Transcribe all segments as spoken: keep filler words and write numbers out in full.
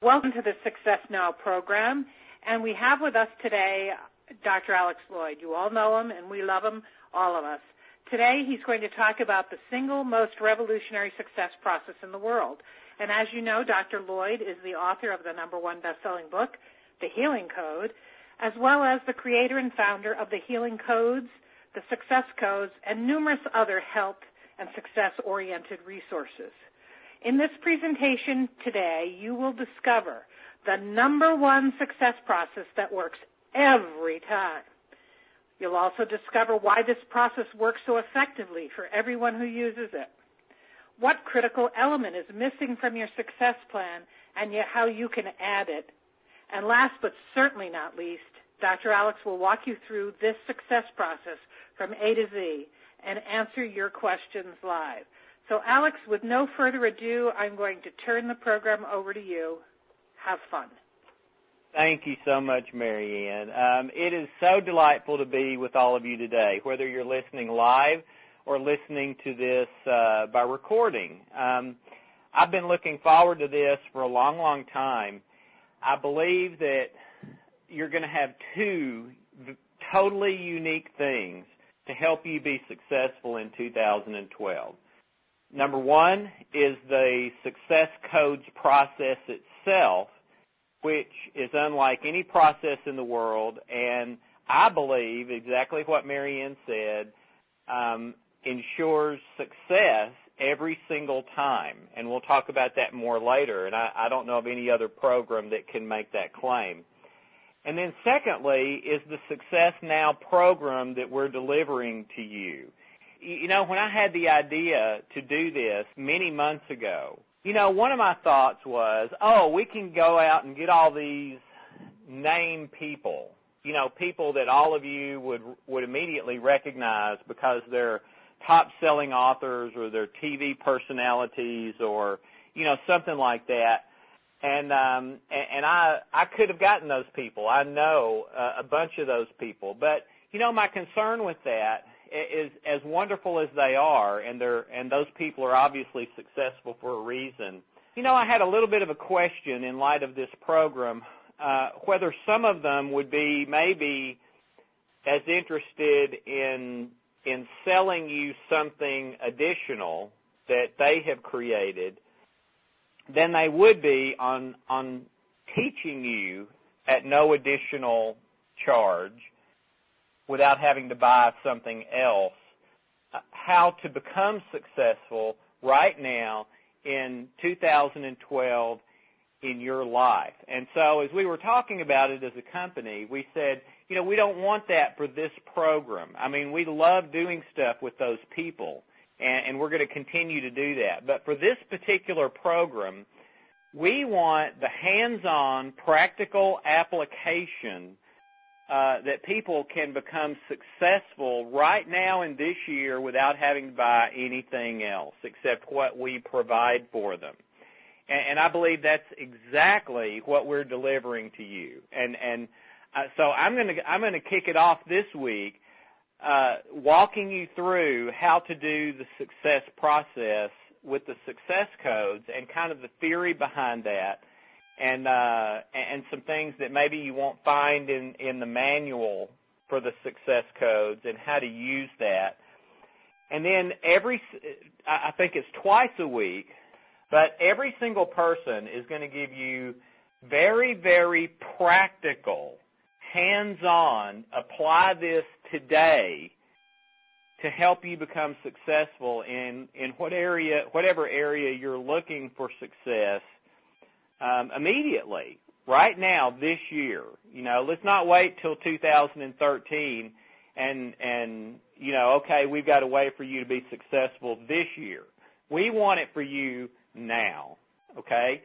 Welcome to the Success Now program, and we have with us today Doctor Alex Loyd. You all know him, and we love him, all of us. Today, he's going to talk about the single most revolutionary success process in the world. And as you know, Doctor Loyd is the author of the number one best-selling book, The Healing Code, as well as the creator and founder of the Healing Codes, the Success Codes, and numerous other health and success-oriented resources. In this presentation today, you will discover the number one success process that works every time. You'll also discover why this process works so effectively for everyone who uses it, what critical element is missing from your success plan, and yet how you can add it. And last but certainly not least, Doctor Alex will walk you through this success process from A to Z and answer your questions live. So, Alex, with no further ado, I'm going to turn the program over to you. Have fun. Thank you so much, Mary Ann. Um, it is so delightful to be with all of you today, whether you're listening live or listening to this uh, by recording. Um, I've been looking forward to this for a long, long time. I believe that you're going to have two totally unique things to help you be successful in two thousand twelve. Number one is the Success Codes process itself, which is unlike any process in the world, and I believe exactly what Mary Ann said, um, ensures success every single time. And we'll talk about that more later, and I, I don't know of any other program that can make that claim. And then secondly is the Success Now program that we're delivering to you. You know, when I had the idea to do this many months ago, you know, one of my thoughts was, oh, we can go out and get all these name people, you know, people that all of you would would immediately recognize because they're top-selling authors or they're T V personalities or, you know, something like that. And um, and I I could have gotten those people. I know uh, a bunch of those people. But, you know, my concern with that is, as wonderful as they are, and they're and those people are obviously successful for a reason, you know, I had a little bit of a question in light of this program, uh, whether some of them would be maybe as interested in in selling you something additional that they have created than they would be on on teaching you at no additional charge, without having to buy something else, uh, how to become successful right now in two thousand twelve in your life. And so as we were talking about it as a company, we said, you know, we don't want that for this program. I mean, we love doing stuff with those people, and, and we're going to continue to do that. But for this particular program, we want the hands-on, practical application Uh, that people can become successful right now in this year without having to buy anything else except what we provide for them. And, and I believe that's exactly what we're delivering to you. And and uh, so I'm going to I'm going to kick it off this week, uh, walking you through how to do the success process with the Success Codes and kind of the theory behind that. And uh, and some things that maybe you won't find in, in the manual for the Success Codes and how to use that. And then every, I think it's twice a week, but every single person is going to give you very, very practical, hands-on, apply this today to help you become successful in, in what area, whatever area you're looking for success. Um, immediately, right now, this year. You know, let's not wait till two thousand thirteen and, and, you know, okay, we've got a way for you to be successful this year. We want it for you now, okay?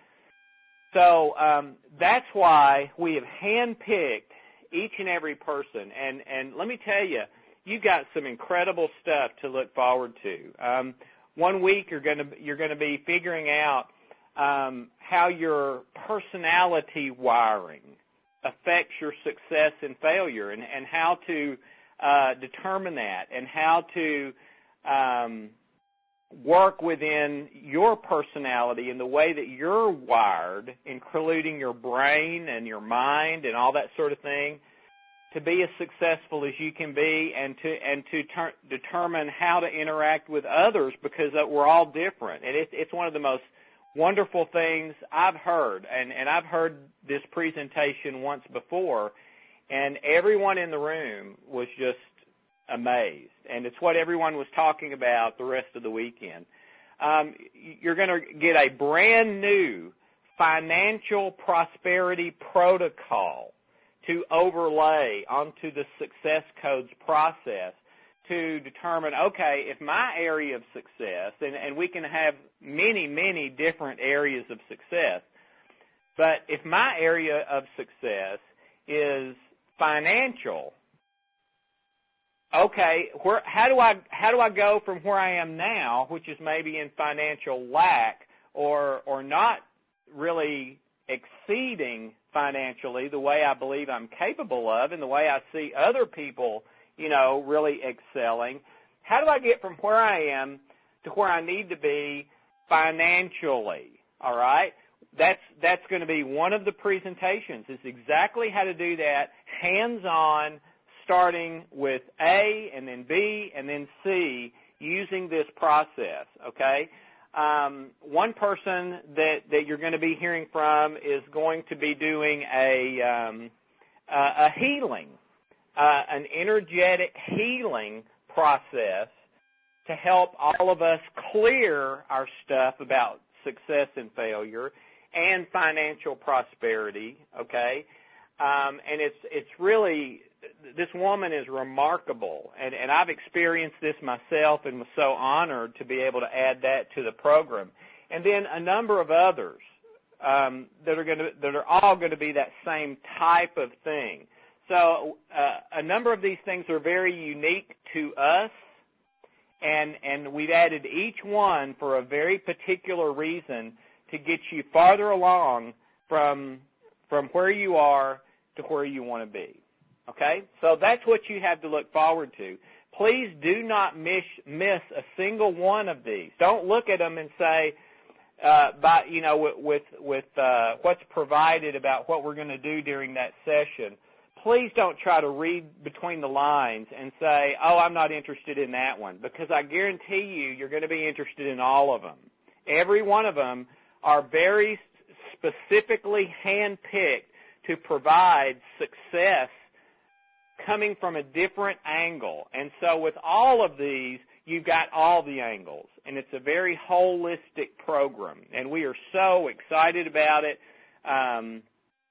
So um, that's why we have handpicked each and every person. And, and let me tell you, you've got some incredible stuff to look forward to. Um, one week you're going to you're going to be figuring out Um, how your personality wiring affects your success and failure, and, and how to uh, determine that, and how to um, work within your personality and the way that you're wired, including your brain and your mind and all that sort of thing, to be as successful as you can be, and to and to ter- determine how to interact with others, because we're all different. And it, it's one of the most wonderful things I've heard, and, and I've heard this presentation once before, and everyone in the room was just amazed. And it's what everyone was talking about the rest of the weekend. Um, you're going to get a brand new financial prosperity protocol to overlay onto the Success Codes process to determine, okay, if my area of success, and, and we can have many, many different areas of success, but if my area of success is financial, okay, where, how do I how do I go from where I am now, which is maybe in financial lack or or not really exceeding financially the way I believe I'm capable of and the way I see other people, you know, really excelling? How do I get from where I am to where I need to be financially? All right? That's that's going to be one of the presentations. It's exactly how to do that, hands-on, starting with A and then B and then C, using this process, okay? Um, one person that, that you're going to be hearing from is going to be doing a, um, a, a healing, uh, an energetic healing process to help all of us clear our stuff about success and failure and financial prosperity, okay? Um, and it's it's really, this woman is remarkable, and, and I've experienced this myself and was so honored to be able to add that to the program. And then a number of others um, that are going to that are all going to be that same type of thing. So uh, a number of these things are very unique to us, and and we've added each one for a very particular reason to get you farther along from from where you are to where you want to be. Okay? So that's what you have to look forward to. Please do not miss, miss a single one of these. Don't look at them and say, uh, by, you know, with, with, with uh, what's provided about what we're going to do during that session. Please don't try to read between the lines and say, oh, I'm not interested in that one, because I guarantee you, you're going to be interested in all of them. Every one of them are very specifically handpicked to provide success coming from a different angle. And so with all of these, you've got all the angles, and it's a very holistic program, and we are so excited about it. Um,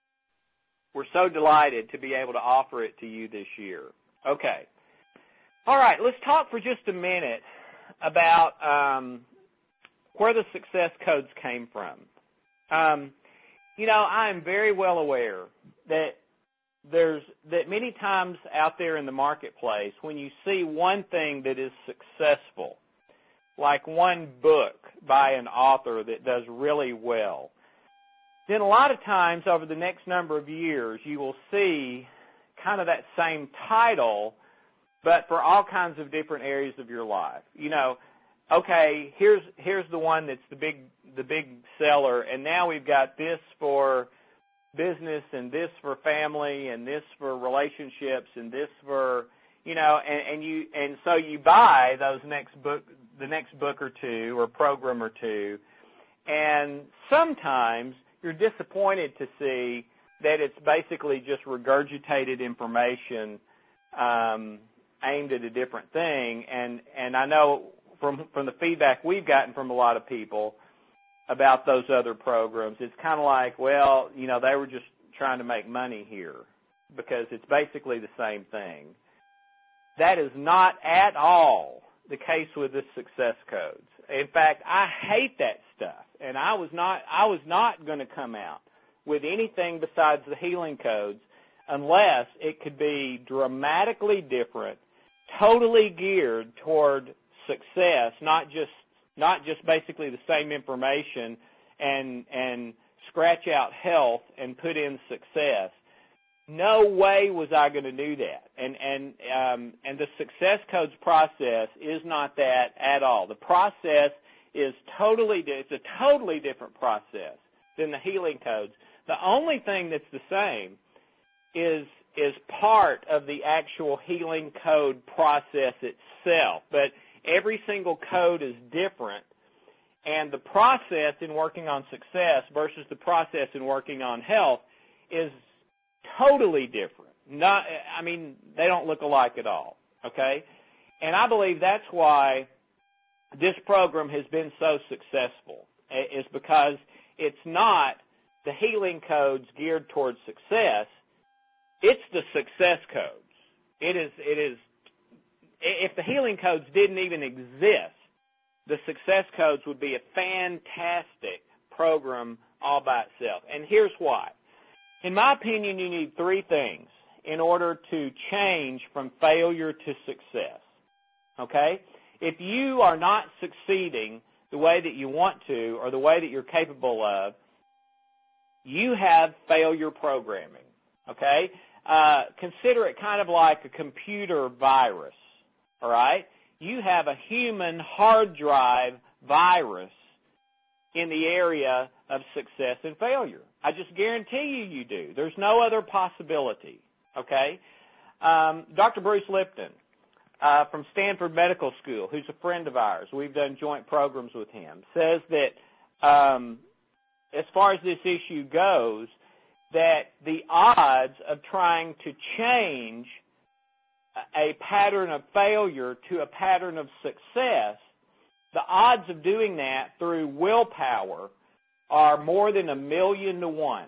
we're so delighted to be able to offer it to you this year. Okay. All right, let's talk for just a minute about um, where the Success Codes came from. Um, you know, I am very well aware that there's that many times out there in the marketplace, when you see one thing that is successful, like one book by an author that does really well, then a lot of times over the next number of years, you will see kind of that same title, but for all kinds of different areas of your life. You know, okay, here's here's the one that's the big the big seller, and now we've got this for business and this for family and this for relationships and this for, you know, and, and you and so you buy those next book the next book or two or program or two, and sometimes you're disappointed to see that it's basically just regurgitated information um, aimed at a different thing. And, and I know from from the feedback we've gotten from a lot of people about those other programs, it's kind of like, well, you know, they were just trying to make money here because it's basically the same thing. That is not at all the case with the Success Codes. In fact, I hate that stuff, and I was not I was not going to come out with anything besides the healing codes unless it could be dramatically different, totally geared toward success, not just not just basically the same information and and scratch out health and put in success, no way was I going to do that. And and um, and the Success Codes process is not that at all. The process is totally it's a totally different process than the Healing Codes. The only thing that's the same is is part of the actual Healing Code process itself. But every single code is different, and the process in working on success versus the process in working on health is totally different. Not, I mean, they don't look alike at all, okay? And I believe that's why this program has been so successful, is because it's not the Healing Codes geared towards success, it's the Success Codes. It is, it is, if the Healing Codes didn't even exist, the Success Codes would be a fantastic program all by itself. And here's why. In my opinion, you need three things in order to change from failure to success, okay? If you are not succeeding the way that you want to or the way that you're capable of, you have failure programming, okay? Uh, consider it kind of like a computer virus, all right? You have a human hard drive virus in the area of success and failure. I just guarantee you you do. There's no other possibility, okay? Um, Doctor Bruce Lipton uh, from Stanford Medical School, who's a friend of ours, we've done joint programs with him, says that um, as far as this issue goes, that the odds of trying to change a pattern of failure to a pattern of success, the odds of doing that through willpower are more than a million to one.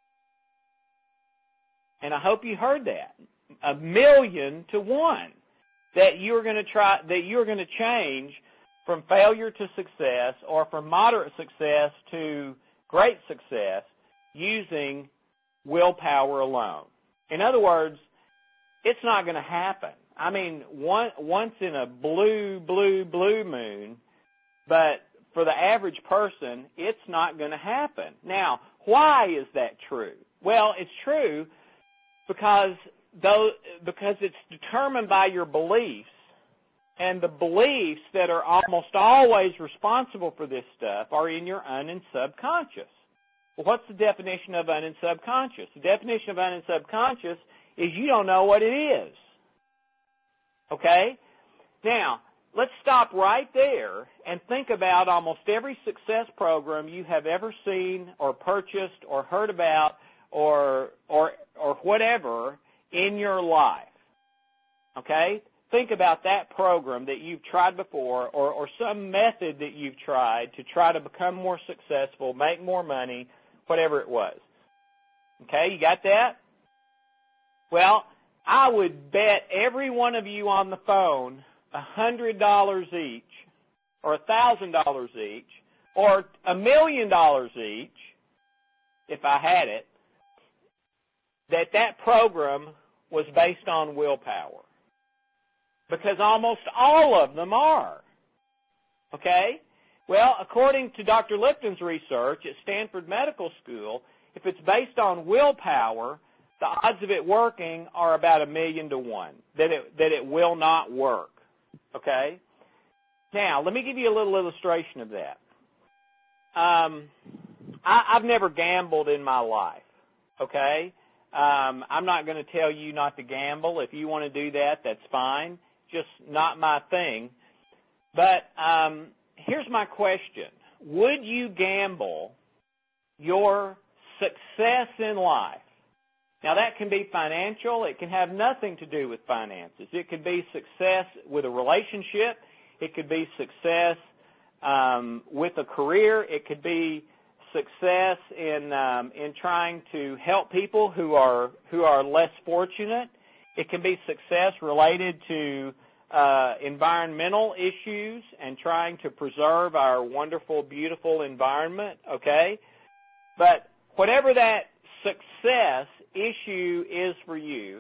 And I hope you heard that. A million to one that you're going to try, that you're going to change from failure to success or from moderate success to great success using willpower alone. In other words, it's not going to happen. I mean, one, once in a blue, blue, blue moon, but for the average person, it's not going to happen. Now, why is that true? Well, it's true because though, because it's determined by your beliefs, and the beliefs that are almost always responsible for this stuff are in your un- and subconscious. Well, what's the definition of un- and subconscious? The definition of un- and subconscious is you don't know what it is. Okay? Now, let's stop right there and think about almost every success program you have ever seen or purchased or heard about or or or whatever in your life. Okay? Think about that program that you've tried before or, or some method that you've tried to try to become more successful, make more money, whatever it was. Okay? You got that? Well, I would bet every one of you on the phone a hundred dollars each, or a thousand dollars each, or a million dollars each, if I had it, that that program was based on willpower. Because almost all of them are. Okay? Well, according to Doctor Lipton's research at Stanford Medical School, if it's based on willpower, the odds of it working are about a million to one, that it, that it will not work. Okay? Now, let me give you a little illustration of that. Um, I, I've never gambled in my life. Okay? Um, I'm not going to tell you not to gamble. If you want to do that, that's fine. Just not my thing. But um, here's my question. Would you gamble your success in life? Now, that can be financial. It can have nothing to do with finances. It could be success with a relationship. It could be success um, with a career. It could be success in um, in trying to help people who are who are less fortunate. It can be success related to uh, environmental issues and trying to preserve our wonderful, beautiful environment. Okay, but whatever that success issue is for you,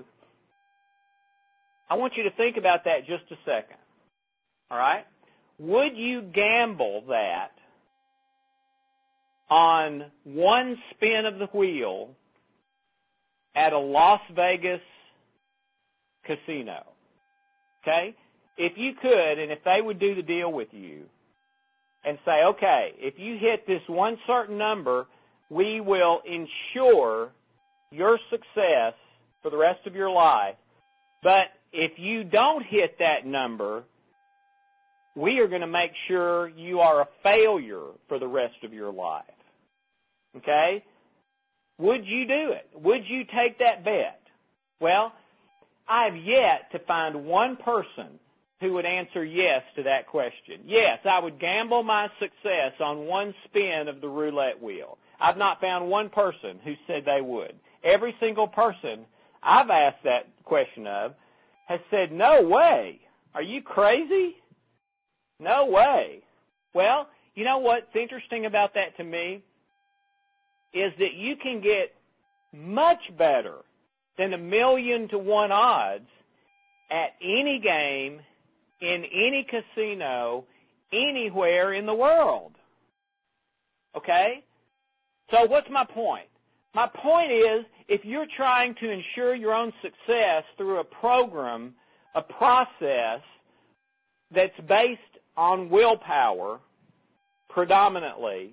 I want you to think about that just a second. All right? Would you gamble that on one spin of the wheel at a Las Vegas casino, okay? If you could, and if they would do the deal with you and say, okay, if you hit this one certain number, we will ensure your success for the rest of your life. But if you don't hit that number, we are going to make sure you are a failure for the rest of your life. Okay? Would you do it? Would you take that bet? Well, I've yet to find one person who would answer yes to that question. Yes, I would gamble my success on one spin of the roulette wheel. I've not found one person who said they would. Every single person I've asked that question of has said, no way. Are you crazy? No way. Well, you know what's interesting about that to me is that you can get much better than a million to one odds at any game, in any casino, anywhere in the world. Okay? So what's my point? My point is, if you're trying to ensure your own success through a program, a process that's based on willpower predominantly,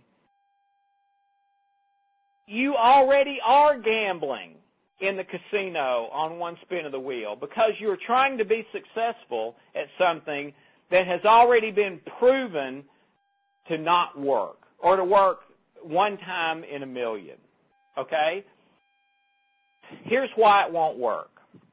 you already are gambling in the casino on one spin of the wheel because you're trying to be successful at something that has already been proven to not work or to work one time in a million. Okay? Here's why it won't work.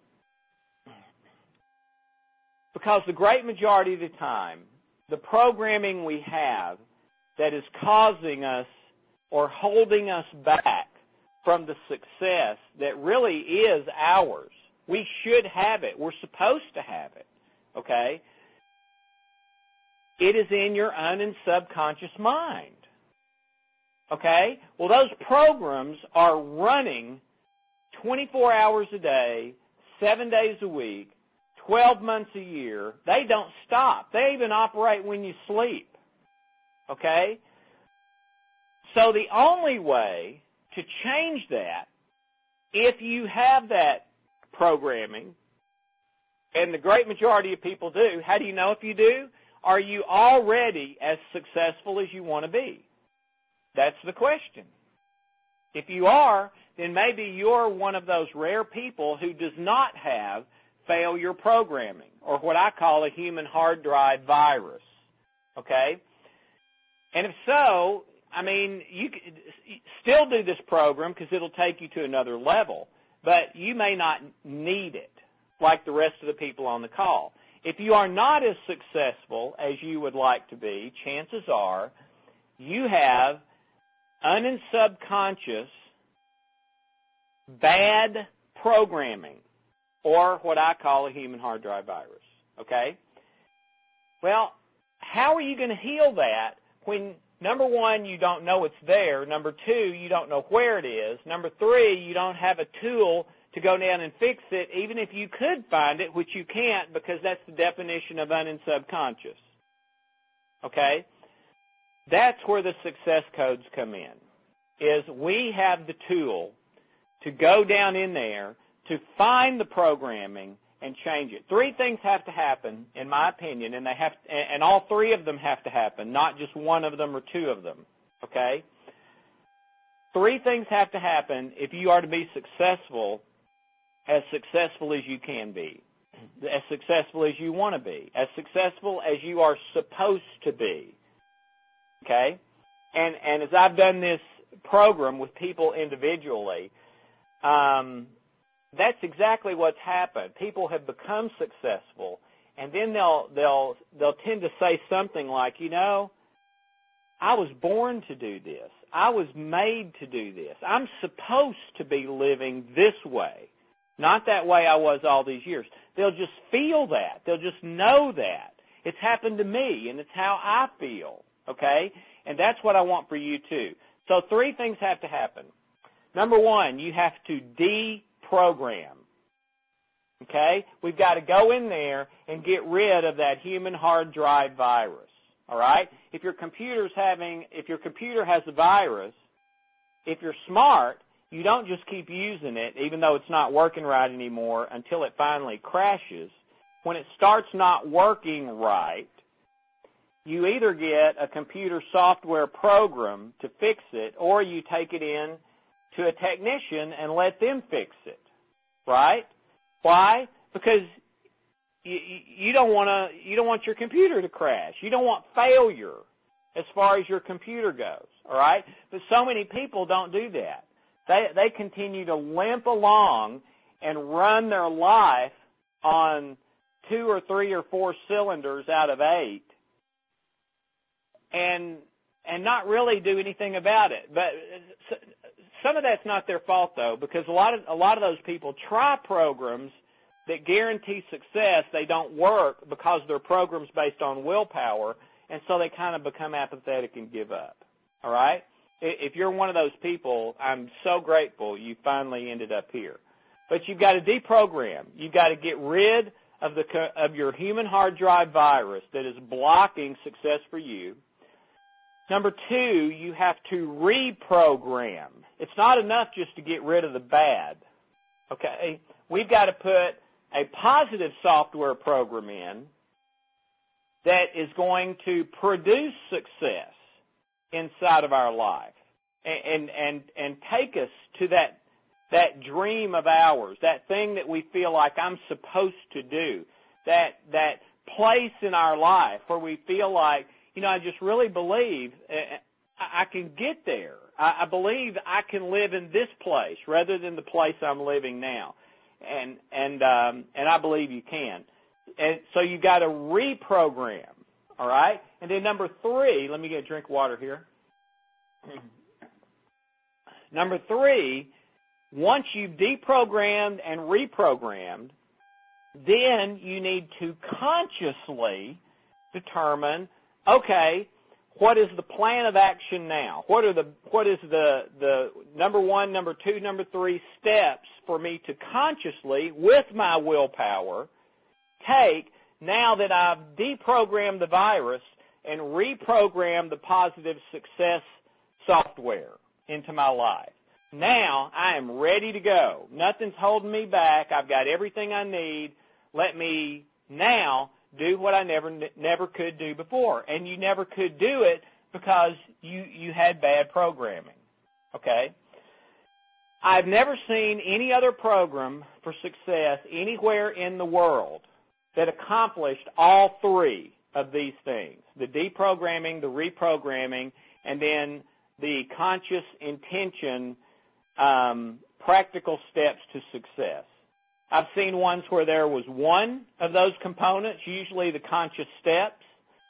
Because the great majority of the time, the programming we have that is causing us or holding us back from the success that really is ours. We should have it. We're supposed to have it. Okay? It is in your un- and subconscious mind. Okay? Well, those programs are running twenty-four hours a day, seven days a week, twelve months a year. They don't stop. They even operate when you sleep. Okay? So the only way to change that, if you have that programming, and the great majority of people do, how do you know if you do? Are you already as successful as you want to be? That's the question. If you are, then maybe you're one of those rare people who does not have failure programming, or what I call a human hard drive virus. Okay? And if so, I mean, you can still do this program because it'll take you to another level, but you may not need it like the rest of the people on the call. If you are not as successful as you would like to be, chances are you have un- and subconscious bad programming, or what I call a human hard drive virus. Okay? Well, how are you going to heal that when, number one, you don't know it's there, number two, you don't know where it is, number three, you don't have a tool to go down and fix it, even if you could find it, which you can't because that's the definition of un- and subconscious. Okay? That's where the success codes come in, is we have the tool to go down in there to find the programming and change it. Three things have to happen, in my opinion, and they have, to, and all three of them have to happen, not just one of them or two of them. Okay? Three things have to happen if you are to be successful, as successful as you can be, as successful as you want to be, as successful as you are supposed to be. Okay? And and as I've done this program with people individually, um, that's exactly what's happened. People have become successful, and then they'll they'll they'll tend to say something like, you know, I was born to do this. I was made to do this. I'm supposed to be living this way, not that way I was all these years. They'll just feel that. They'll just know that. It's happened to me, and it's how I feel, okay? And that's what I want for you, too. So three things have to happen. Number one, you have to deprogram, okay? We've got to go in there and get rid of that human hard drive virus, all right? If your computer's having, if your computer has a virus, if you're smart, you don't just keep using it, even though it's not working right anymore, until it finally crashes. When it starts not working right, you either get a computer software program to fix it, or you take it in to a technician and let them fix it, right? Why? Because you, you don't want to. You don't want your computer to crash. You don't want failure as far as your computer goes, all right? But so many people don't do that. They they continue to limp along and run their life on two or three or four cylinders out of eight, and and not really do anything about it. But some of that's not their fault, though, because a lot of a lot of those people try programs that guarantee success. They don't work because they're programs based on willpower, and so they kind of become apathetic and give up. All right? If you're one of those people, I'm so grateful you finally ended up here. But you've got to deprogram. You've got to get rid of the of your human hard drive virus that is blocking success for you. Number two, you have to reprogram. It's not enough just to get rid of the bad. Okay? We've got to put a positive software program in that is going to produce success inside of our life and and and take us to that that dream of ours, that thing that we feel like I'm supposed to do, that that place in our life where we feel like, you know, I just really believe I can get there. I believe I can live in this place rather than the place I'm living now, and and um, and I believe you can. And so you got to reprogram. All right? And then number three, let me get a drink of water here. Number three, once you've deprogrammed and reprogrammed, then you need to consciously determine, okay, what is the plan of action now? What are the what is the the number one, number two, number three steps for me to consciously, with my willpower, take now that I've deprogrammed the virus and reprogrammed the positive success software into my life. Now I am ready to go. Nothing's holding me back. I've got everything I need. Let me now do what I never never could do before. And you never could do it because you, you had bad programming. Okay? I've never seen any other program for success anywhere in the world that accomplished all three of these things, the deprogramming, the reprogramming, and then the conscious intention, um, practical steps to success. I've seen ones where there was one of those components, usually the conscious steps.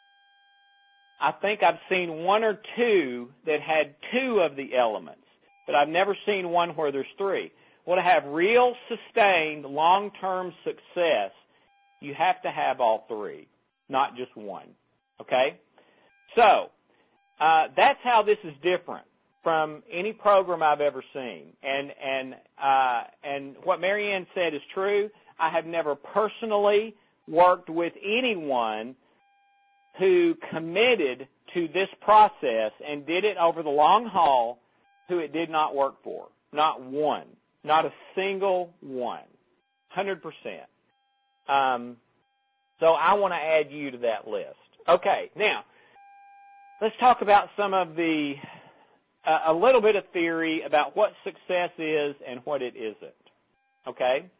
I think I've seen one or two that had two of the elements, but I've never seen one where there's three. Well, to have real, sustained, long-term success, you have to have all three, not just one, okay? So, uh, that's how this is different from any program I've ever seen. And and uh, and what Marianne said is true. I have never personally worked with anyone who committed to this process and did it over the long haul who it did not work for. Not one. Not a single one. one hundred percent. Um, so I want to add you to that list. Okay, now, let's talk about some of the, uh, a little bit of theory about what success is and what it isn't. Okay?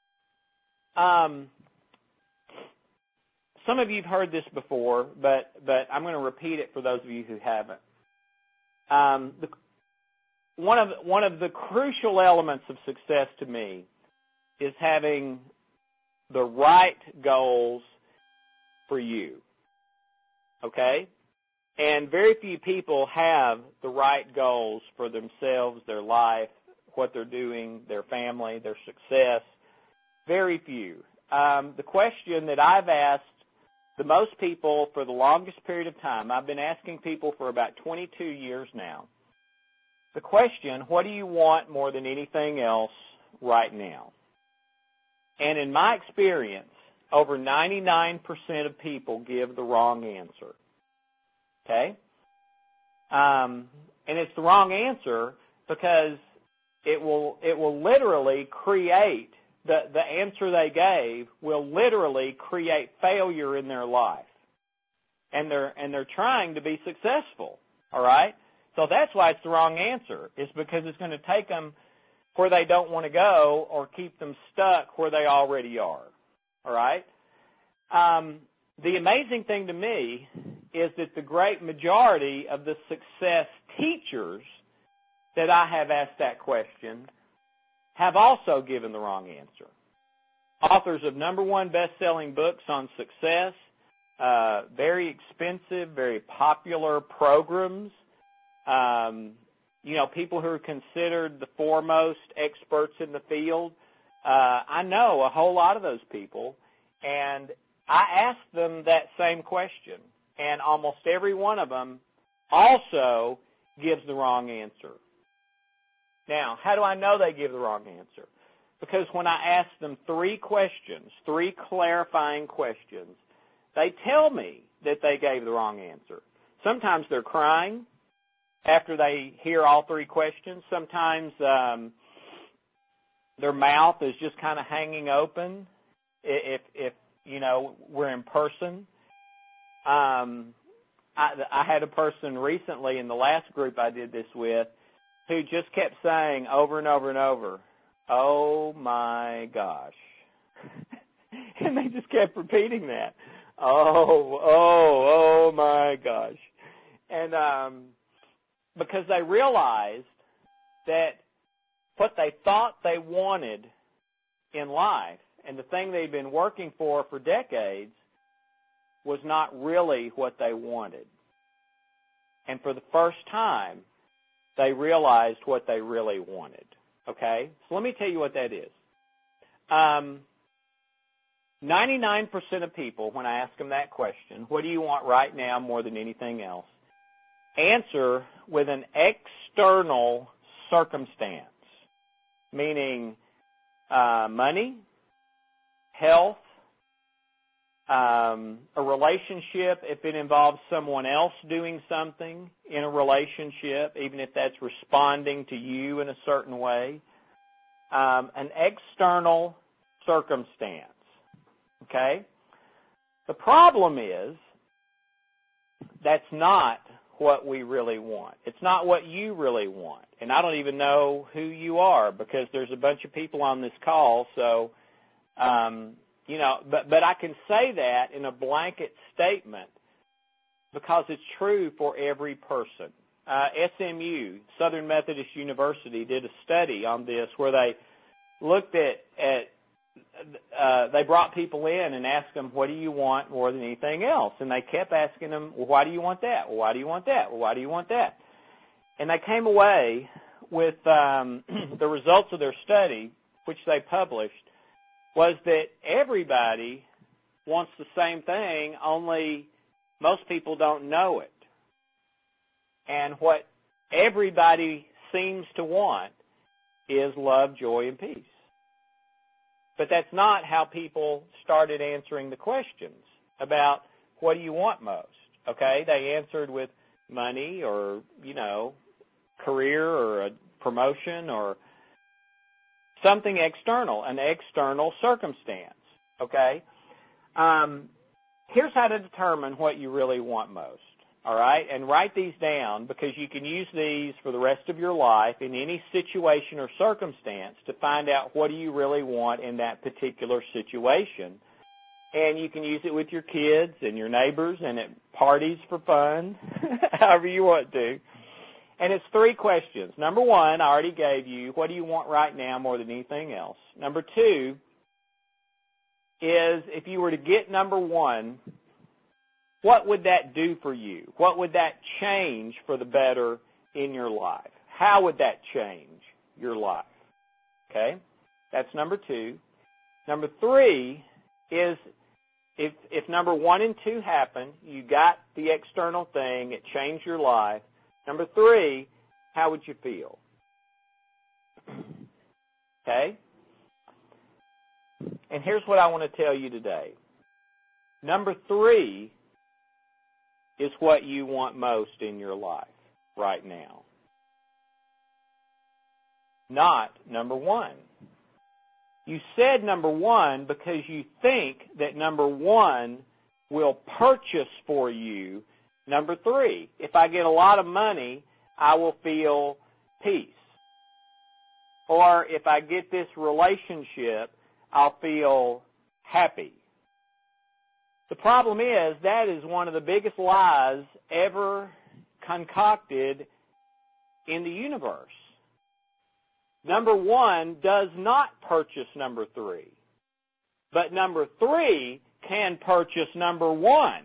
Um, some of you have heard this before, but, but I'm going to repeat it for those of you who haven't. Um, the, one of, one of the crucial elements of success to me is having the right goals for you, okay? And very few people have the right goals for themselves, their life, what they're doing, their family, their success. Very few. Um, the question that I've asked the most people for the longest period of time, I've been asking people for about twenty-two years now, the question, what do you want more than anything else right now? And in my experience, over ninety-nine percent of people give the wrong answer. Okay? Um, and it's the wrong answer because it will it will literally create, the, the answer they gave will literally create failure in their life. And they're and they're trying to be successful. All right? So that's why it's the wrong answer. It's because it's going to take them where they don't want to go or keep them stuck where they already are. All right? Um, the amazing thing to me is that the great majority of the success teachers that I have asked that question have also given the wrong answer. Authors of number one best-selling books on success, uh, very expensive, very popular programs, um, you know, people who are considered the foremost experts in the field. Uh, I know a whole lot of those people, and I asked them that same question, and almost every one of them also gives the wrong answer. Now, how do I know they give the wrong answer? Because when I ask them three questions, three clarifying questions, they tell me that they gave the wrong answer. Sometimes they're crying after they hear all three questions. Sometimes um, their mouth is just kind of hanging open if, if you know, we're in person. Um, I, I had a person recently in the last group I did this with who just kept saying over and over and over, "Oh, my gosh." And they just kept repeating that. Oh, oh, oh, my gosh. And um, because they realized that what they thought they wanted in life and the thing they'd been working for for decades was not really what they wanted. And for the first time, they realized what they really wanted. Okay? So let me tell you what that is. Um, ninety-nine percent of people, when I ask them that question, what do you want right now more than anything else, answer with an external circumstance, meaning uh, money, health, um, a relationship, if it involves someone else doing something in a relationship, even if that's responding to you in a certain way, um, an external circumstance. Okay? The problem is that's not what we really want. It's not what you really want. And I don't even know who you are because there's a bunch of people on this call, so um, you know, but, but I can say that in a blanket statement because it's true for every person. Uh, S M U, Southern Methodist University, did a study on this where they looked at, at uh, they brought people in and asked them, what do you want more than anything else? And they kept asking them, well, why do you want that? Well, why do you want that? Well, why do you want that? And they came away with um, the results of their study, which they published, was that everybody wants the same thing, only most people don't know it. And what everybody seems to want is love, joy, and peace. But that's not how people started answering the questions about what do you want most, okay? They answered with money or, you know, career or a promotion or something external, an external circumstance, okay? Um, here's how to determine what you really want most, all right? And write these down because you can use these for the rest of your life in any situation or circumstance to find out what do you really want in that particular situation. And you can use it with your kids and your neighbors and at parties for fun, however you want to. And it's three questions. Number one, I already gave you, what do you want right now more than anything else? Number two is, if you were to get number one, what would that do for you? What would that change for the better in your life? How would that change your life? Okay? That's number two. Number three is, if, if number one and two happen, you got the external thing, it changed your life. Number three, how would you feel? Okay? And here's what I want to tell you today. Number three is what you want most in your life right now. not number one. You said number one because you think that number one will purchase for you number three. If I get a lot of money, I will feel peace. Or if I get this relationship, I'll feel happy. The problem is that is one of the biggest lies ever concocted in the universe. Number one does not purchase number three, but number three can purchase number one.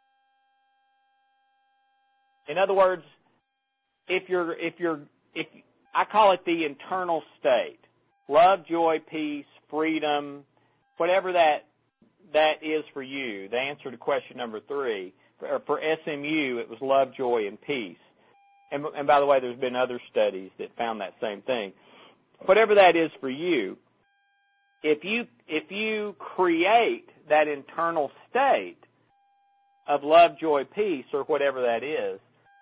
In other words, if you're, if you're, if I call it the internal state, love, joy, peace, freedom, whatever that that is for you. The answer to question number three for, for S M U, it was love, joy, and peace. And, and by the way, there's been other studies that found that same thing. Whatever that is for you, if you if you create that internal state of love, joy, peace, or whatever that is,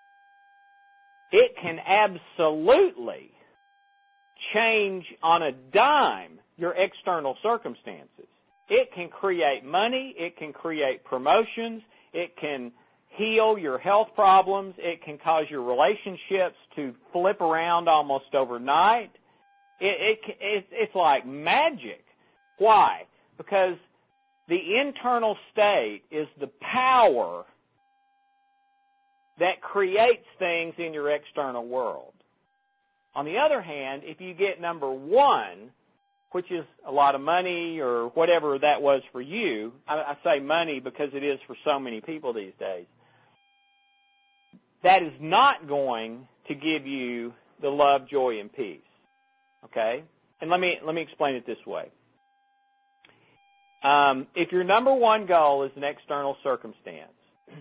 it can absolutely change on a dime your external circumstances. It can create money. It can create promotions. It can heal your health problems. It can cause your relationships to flip around almost overnight. It, it, it, it's like magic. Why? Because the internal state is the power that creates things in your external world. On the other hand, if you get number one, which is a lot of money or whatever that was for you, I, I say money because it is for so many people these days, that is not going to give you the love, joy, and peace. Okay? And let me let me explain it this way. Um, if your number one goal is an external circumstance,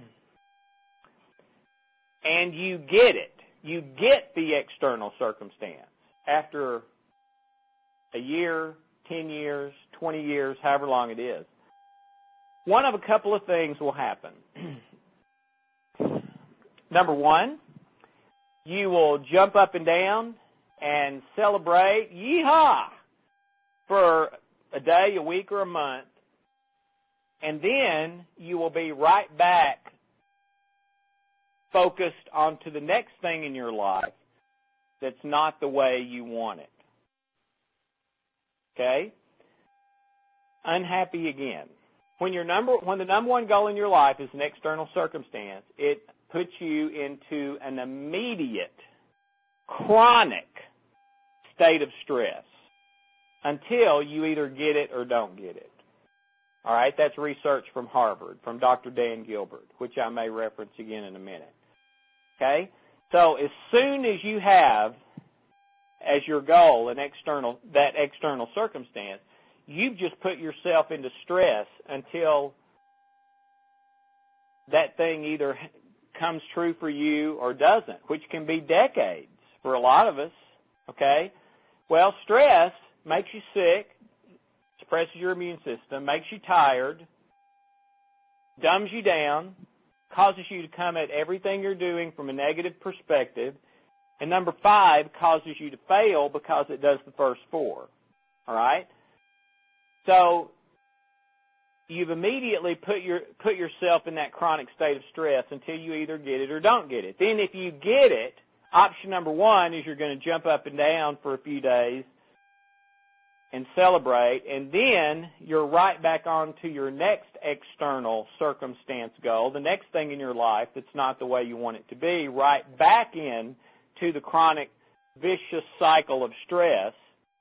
and you get it, you get the external circumstance after a year, ten years, twenty years, however long it is, one of a couple of things will happen. Number one, you will jump up and down and celebrate, yeehaw, for a day, a week, or a month, and then you will be right back focused onto the next thing in your life that's not the way you want it. Okay? Unhappy again. When your number, when the number one goal in your life is an external circumstance, it puts you into an immediate, chronic state of stress until you either get it or don't get it. All right? That's research from Harvard, from Doctor Dan Gilbert, which I may reference again in a minute. Okay? So as soon as you have as your goal an external that external circumstance, you've just put yourself into stress until that thing either comes true for you or doesn't, which can be decades for a lot of us. Okay? Well, stress makes you sick, suppresses your immune system, makes you tired, dumbs you down, causes you to come at everything you're doing from a negative perspective, and number five, causes you to fail because it does the first four. All right? So you've immediately put your put yourself in that chronic state of stress until you either get it or don't get it. Then if you get it, option number one is you're going to jump up and down for a few days and celebrate, and then you're right back on to your next external circumstance goal, the next thing in your life that's not the way you want it to be, right back in to the chronic, vicious cycle of stress.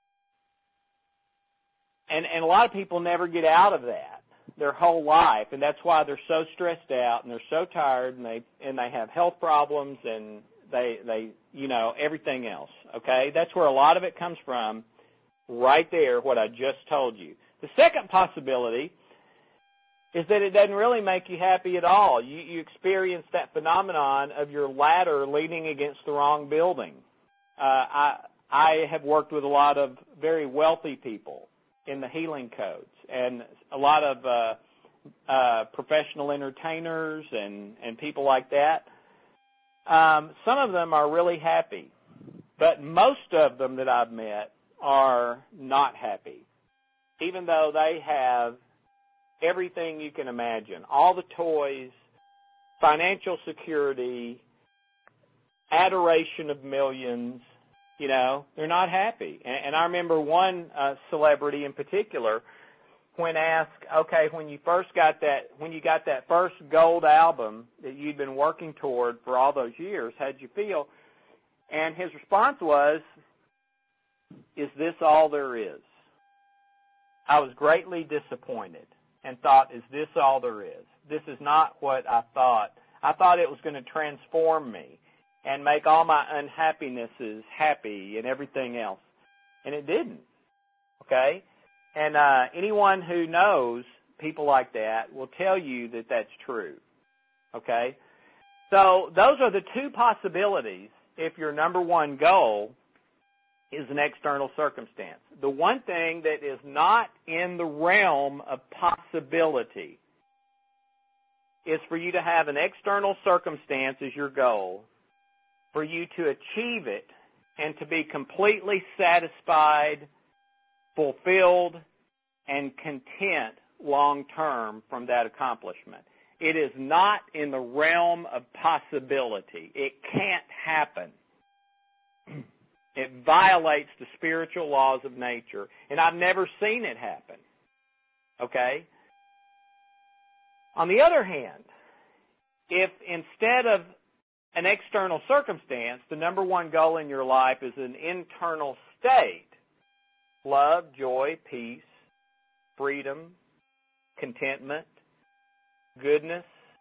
And, and a lot of people never get out of that their whole life, and that's why they're so stressed out and they're so tired, and they and they have health problems and they they you know everything else. Okay, that's where a lot of it comes from. Right there, what I just told you. The second possibility is that it doesn't really make you happy at all. You, you experience that phenomenon of your ladder leaning against the wrong building. Uh, I I have worked with a lot of very wealthy people in the healing codes, and a lot of uh, uh, professional entertainers and, and people like that. Um, some of them are really happy. But most of them that I've met are not happy, even though they have everything you can imagine, all the toys, financial security, adoration of millions. You know, they're not happy. And, and I remember one uh, celebrity in particular, when asked, okay, when you first got that, when you got that first gold album that you'd been working toward for all those years, how'd you feel? And his response was, is this all there is? I was greatly disappointed and thought, is this all there is? This is not what I thought. I thought it was going to transform me and make all my unhappinesses happy and everything else. And it didn't, okay? And uh, anyone who knows people like that will tell you that that's true, okay? So those are the two possibilities if your number one goal is an external circumstance. The one thing that is not in the realm of possibility is for you to have an external circumstance as your goal, for you to achieve it and to be completely satisfied, fulfilled, and content long-term from that accomplishment. It is not in the realm of possibility. It can't happen. It violates the spiritual laws of nature, and I've never seen it happen. Okay? On the other hand, if instead of an external circumstance, the number one goal in your life is an internal state, love, joy, peace, freedom, contentment, goodness,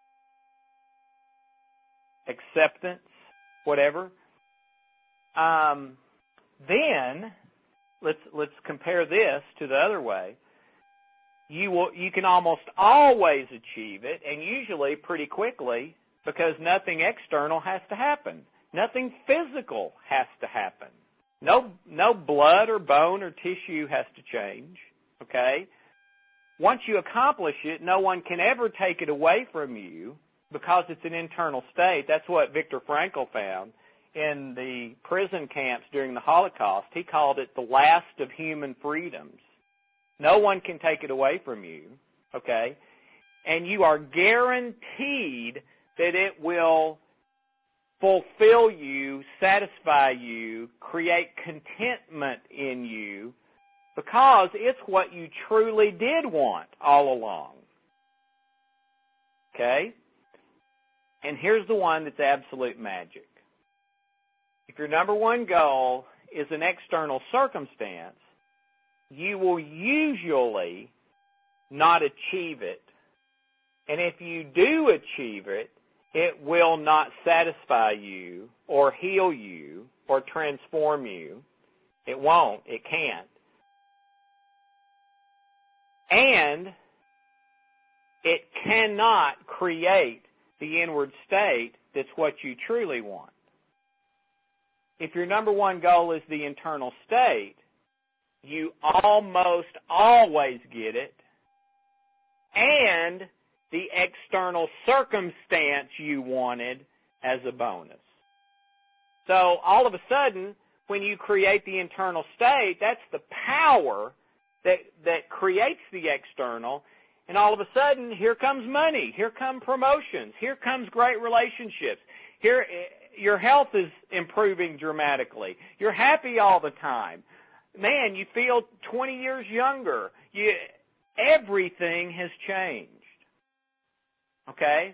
acceptance, whatever, um, then let's let's compare this to the other way. You will you can almost always achieve it, and usually pretty quickly, because nothing external has to happen. Nothing physical has to happen. No no blood or bone or tissue has to change. Okay? Once you accomplish it, no one can ever take it away from you because it's an internal state. That's what Viktor Frankl found in the prison camps during the Holocaust. He called it the last of human freedoms. No one can take it away from you, okay? And you are guaranteed that it will fulfill you, satisfy you, create contentment in you, because it's what you truly did want all along. Okay? And here's the one that's absolute magic. If your number one goal is an external circumstance, you will usually not achieve it. And if you do achieve it, it will not satisfy you or heal you or transform you. It won't. It can't. And it cannot create the inward state that's what you truly want. If your number one goal is the internal state, you almost always get it, and the external circumstance you wanted as a bonus. So all of a sudden, when you create the internal state, that's the power that that creates the external, and all of a sudden, here comes money, here come promotions, here comes great relationships, here your health is improving dramatically, you're happy all the time. Man, you feel twenty years younger. You, everything has changed. Okay?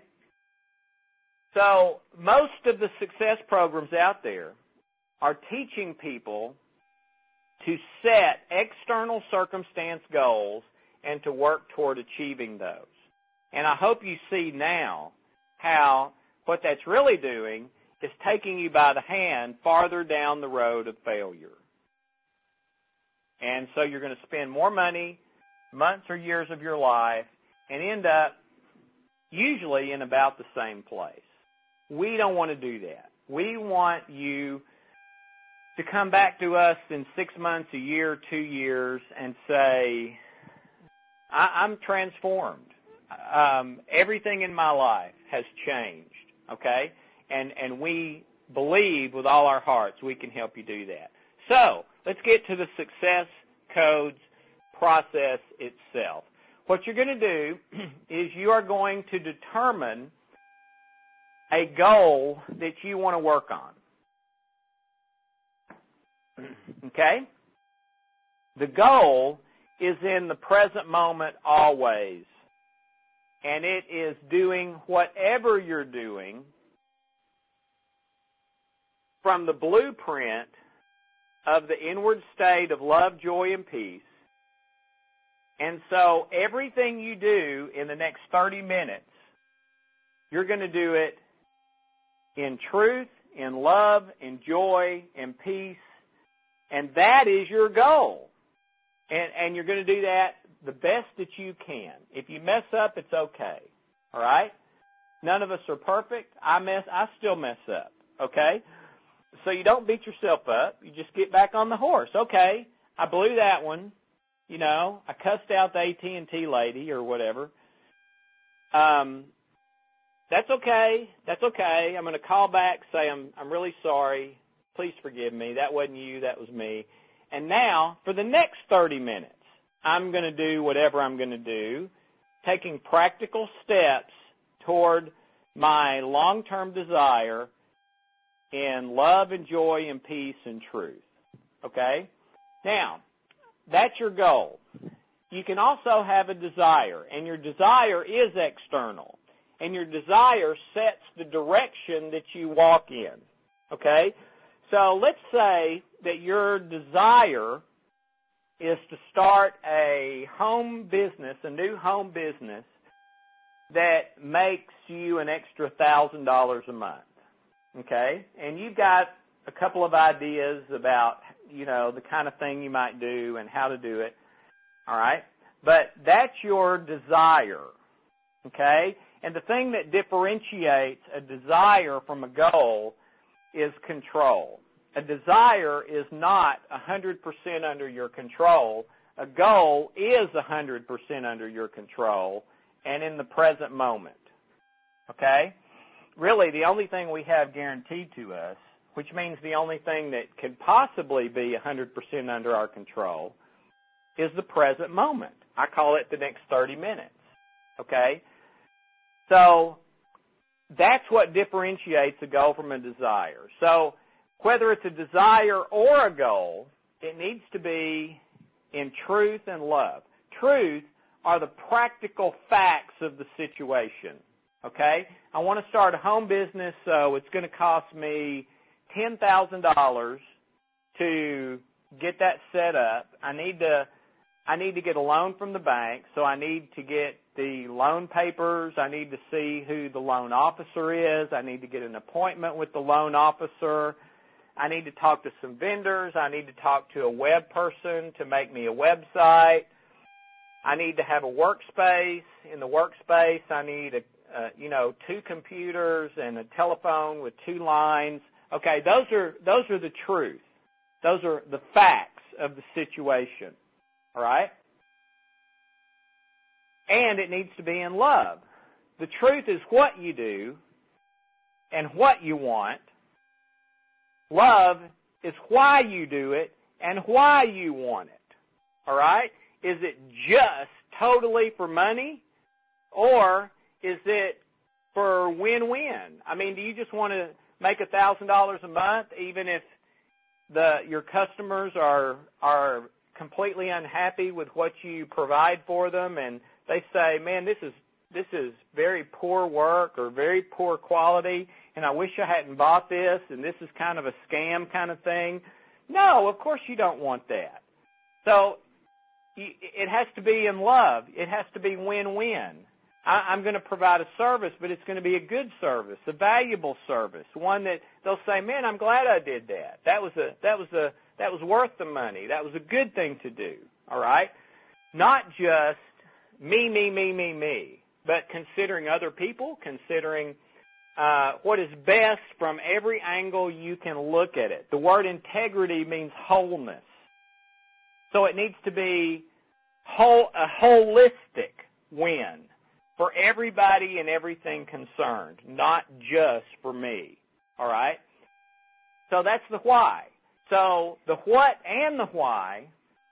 So most of the success programs out there are teaching people to set external circumstance goals and to work toward achieving those. And I hope you see now how what that's really doing is taking you by the hand farther down the road of failure. And so you're going to spend more money, months or years of your life, and end up usually in about the same place. We don't want to do that. We want you to come back to us in six months, a year, two years, and say, I- I'm transformed. Um, everything in my life has changed, okay? And and we believe with all our hearts we can help you do that. So let's get to the Success Codes process itself. What you're going to do is you are going to determine a goal that you want to work on. Okay? The goal is in the present moment always. And it is doing whatever you're doing from the blueprint of the inward state of love, joy, and peace. And so everything you do in the next thirty minutes, you're going to do it in truth, in love, in joy, in peace. And that is your goal. And, and you're going to do that the best that you can. If you mess up, it's okay. All right? None of us are perfect. I mess. I still mess up. Okay? So you don't beat yourself up. You just get back on the horse. Okay, I blew that one. You know, I cussed out the A T and T lady or whatever. Um, that's okay. That's okay. I'm going to call back, say I'm I'm really sorry. Please forgive me. That wasn't you. That was me. And now, for the next thirty minutes, I'm going to do whatever I'm going to do, taking practical steps toward my long-term desire in love and joy and peace and truth. Okay? Now, that's your goal. You can also have a desire, and your desire is external, and your desire sets the direction that you walk in. Okay? So let's say that your desire is to start a home business, a new home business that makes you an extra one thousand dollars a month. Okay? And you've got a couple of ideas about, you know, the kind of thing you might do and how to do it. All right? But that's your desire. Okay? And the thing that differentiates a desire from a goal is control. A desire is not one hundred percent under your control. A goal is one hundred percent under your control and in the present moment. Okay? Really, the only thing we have guaranteed to us, which means the only thing that could possibly be one hundred percent under our control, is the present moment. I call it the next thirty minutes. Okay? So that's what differentiates a goal from a desire. So whether it's a desire or a goal, it needs to be in truth and love. Truth are the practical facts of the situation. Okay? I want to start a home business, so it's going to cost me ten thousand dollars to get that set up. I need to I need to get a loan from the bank, so I need to get the loan papers. I need to see who the loan officer is. I need to get an appointment with the loan officer. I need to talk to some vendors. I need to talk to a web person to make me a website. I need to have a workspace. In the workspace, I need, a, uh, you know, two computers and a telephone with two lines. Okay, those are those are the truth. Those are the facts of the situation. All right? And it needs to be in love. The truth is what you do and what you want. Love is why you do it and why you want it. All right? Is it just totally for money, or is it for win-win? I mean, do you just want to make one thousand dollars a month even if the your customers are are completely unhappy with what you provide for them, and they say, man, this is this is very poor work or very poor quality, and I wish I hadn't bought this, and this is kind of a scam kind of thing? No, of course you don't want that. So it has to be in love. It has to be win-win. I'm going to provide a service, but it's going to be a good service, a valuable service, one that they'll say, man, I'm glad I did that. That was a that was a that was worth the money. That was a good thing to do. All right? Not just me, me, me, me, me, but considering other people, considering uh, what is best from every angle you can look at it. The word integrity means wholeness. So it needs to be whole, a holistic win for everybody and everything concerned, not just for me. All right? So that's the why. So the what and the why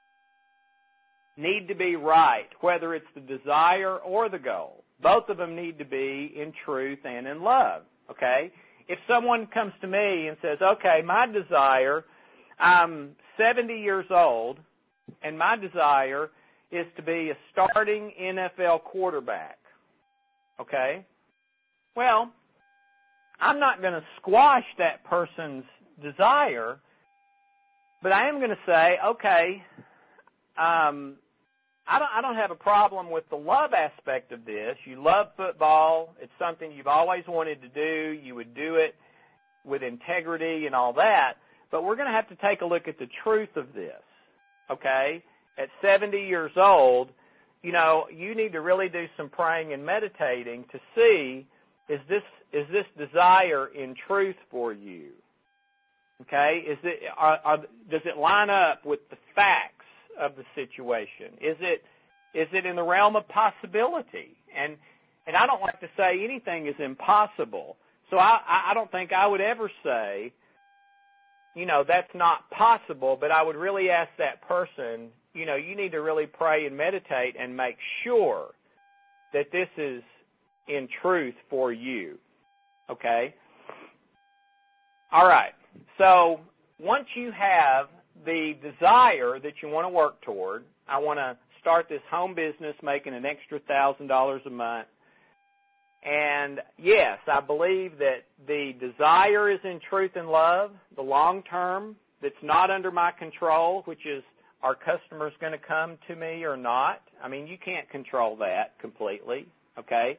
need to be right, whether it's the desire or the goal. Both of them need to be in truth and in love, okay? If someone comes to me and says, okay, my desire, I'm seventy years old, and my desire is to be a starting N F L quarterback, okay? Well, I'm not going to squash that person's desire, but I am going to say, okay, um, I don't, I don't have a problem with the love aspect of this. You love football. It's something you've always wanted to do. You would do it with integrity and all that. But we're going to have to take a look at the truth of this, okay? At seventy years old, you know, you need to really do some praying and meditating to see, is this is this desire in truth for you? Okay? Is it are, are, does it line up with the facts of the situation? Is it is it in the realm of possibility? And and I don't like to say anything is impossible. So I, I don't think I would ever say, you know, that's not possible, but I would really ask that person, you know, you need to really pray and meditate and make sure that this is in truth for you. Okay? All right. So once you have the desire that you want to work toward, I want to start this home business making an extra one thousand dollars a month. And yes, I believe that the desire is in truth and love, the long term that's not under my control, which is, are customers going to come to me or not? I mean, you can't control that completely, okay?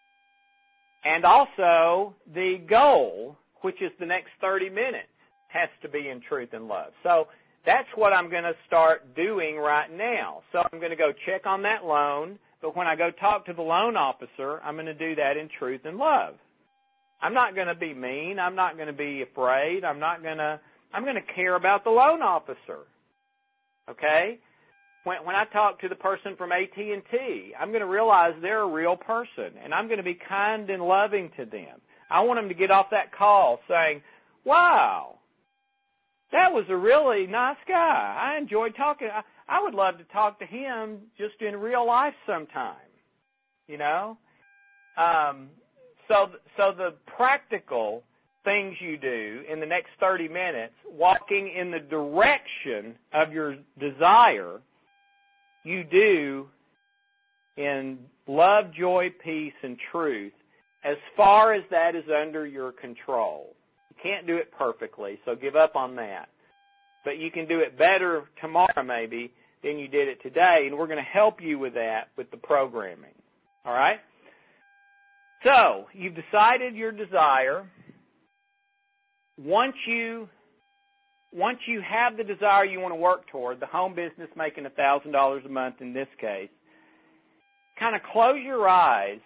And also the goal, which is the next thirty minutes, has to be in truth and love. So that's what I'm going to start doing right now. So I'm going to go check on that loan, but when I go talk to the loan officer, I'm going to do that in truth and love. I'm not going to be mean. I'm not going to be afraid. I'm not going to, I'm going to care about the loan officer. Okay? When, when I talk to the person from A T and T, I'm going to realize they're a real person, and I'm going to be kind and loving to them. I want them to get off that call saying, wow, that was a really nice guy. I enjoyed talking. I, I would love to talk to him just in real life sometime, you know. Um, so, so the practical things you do in the next thirty minutes, walking in the direction of your desire, you do in love, joy, peace, and truth, as far as that is under your control. You can't do it perfectly, so give up on that. But you can do it better tomorrow maybe than you did it today, and we're going to help you with that with the programming. All right? So, you've decided your desire. Once you once you have the desire you want to work toward, the home business making one thousand dollars a month in this case, kind of close your eyes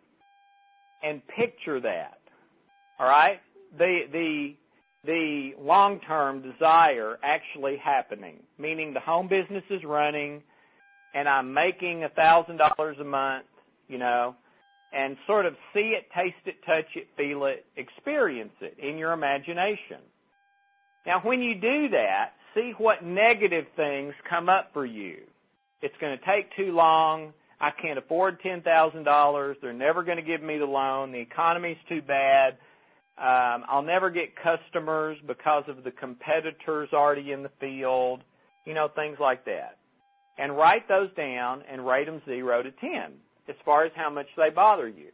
and picture that. All right? The the the long-term desire actually happening, meaning the home business is running and I'm making one thousand dollars a month, you know, and sort of see it, taste it, touch it, feel it, experience it in your imagination. Now, when you do that, see what negative things come up for you. It's going to take too long. I can't afford ten thousand dollars. They're never going to give me the loan. The economy's too bad. Um, I'll never get customers because of the competitors already in the field, you know, things like that. And write those down and rate them zero to ten as far as how much they bother you.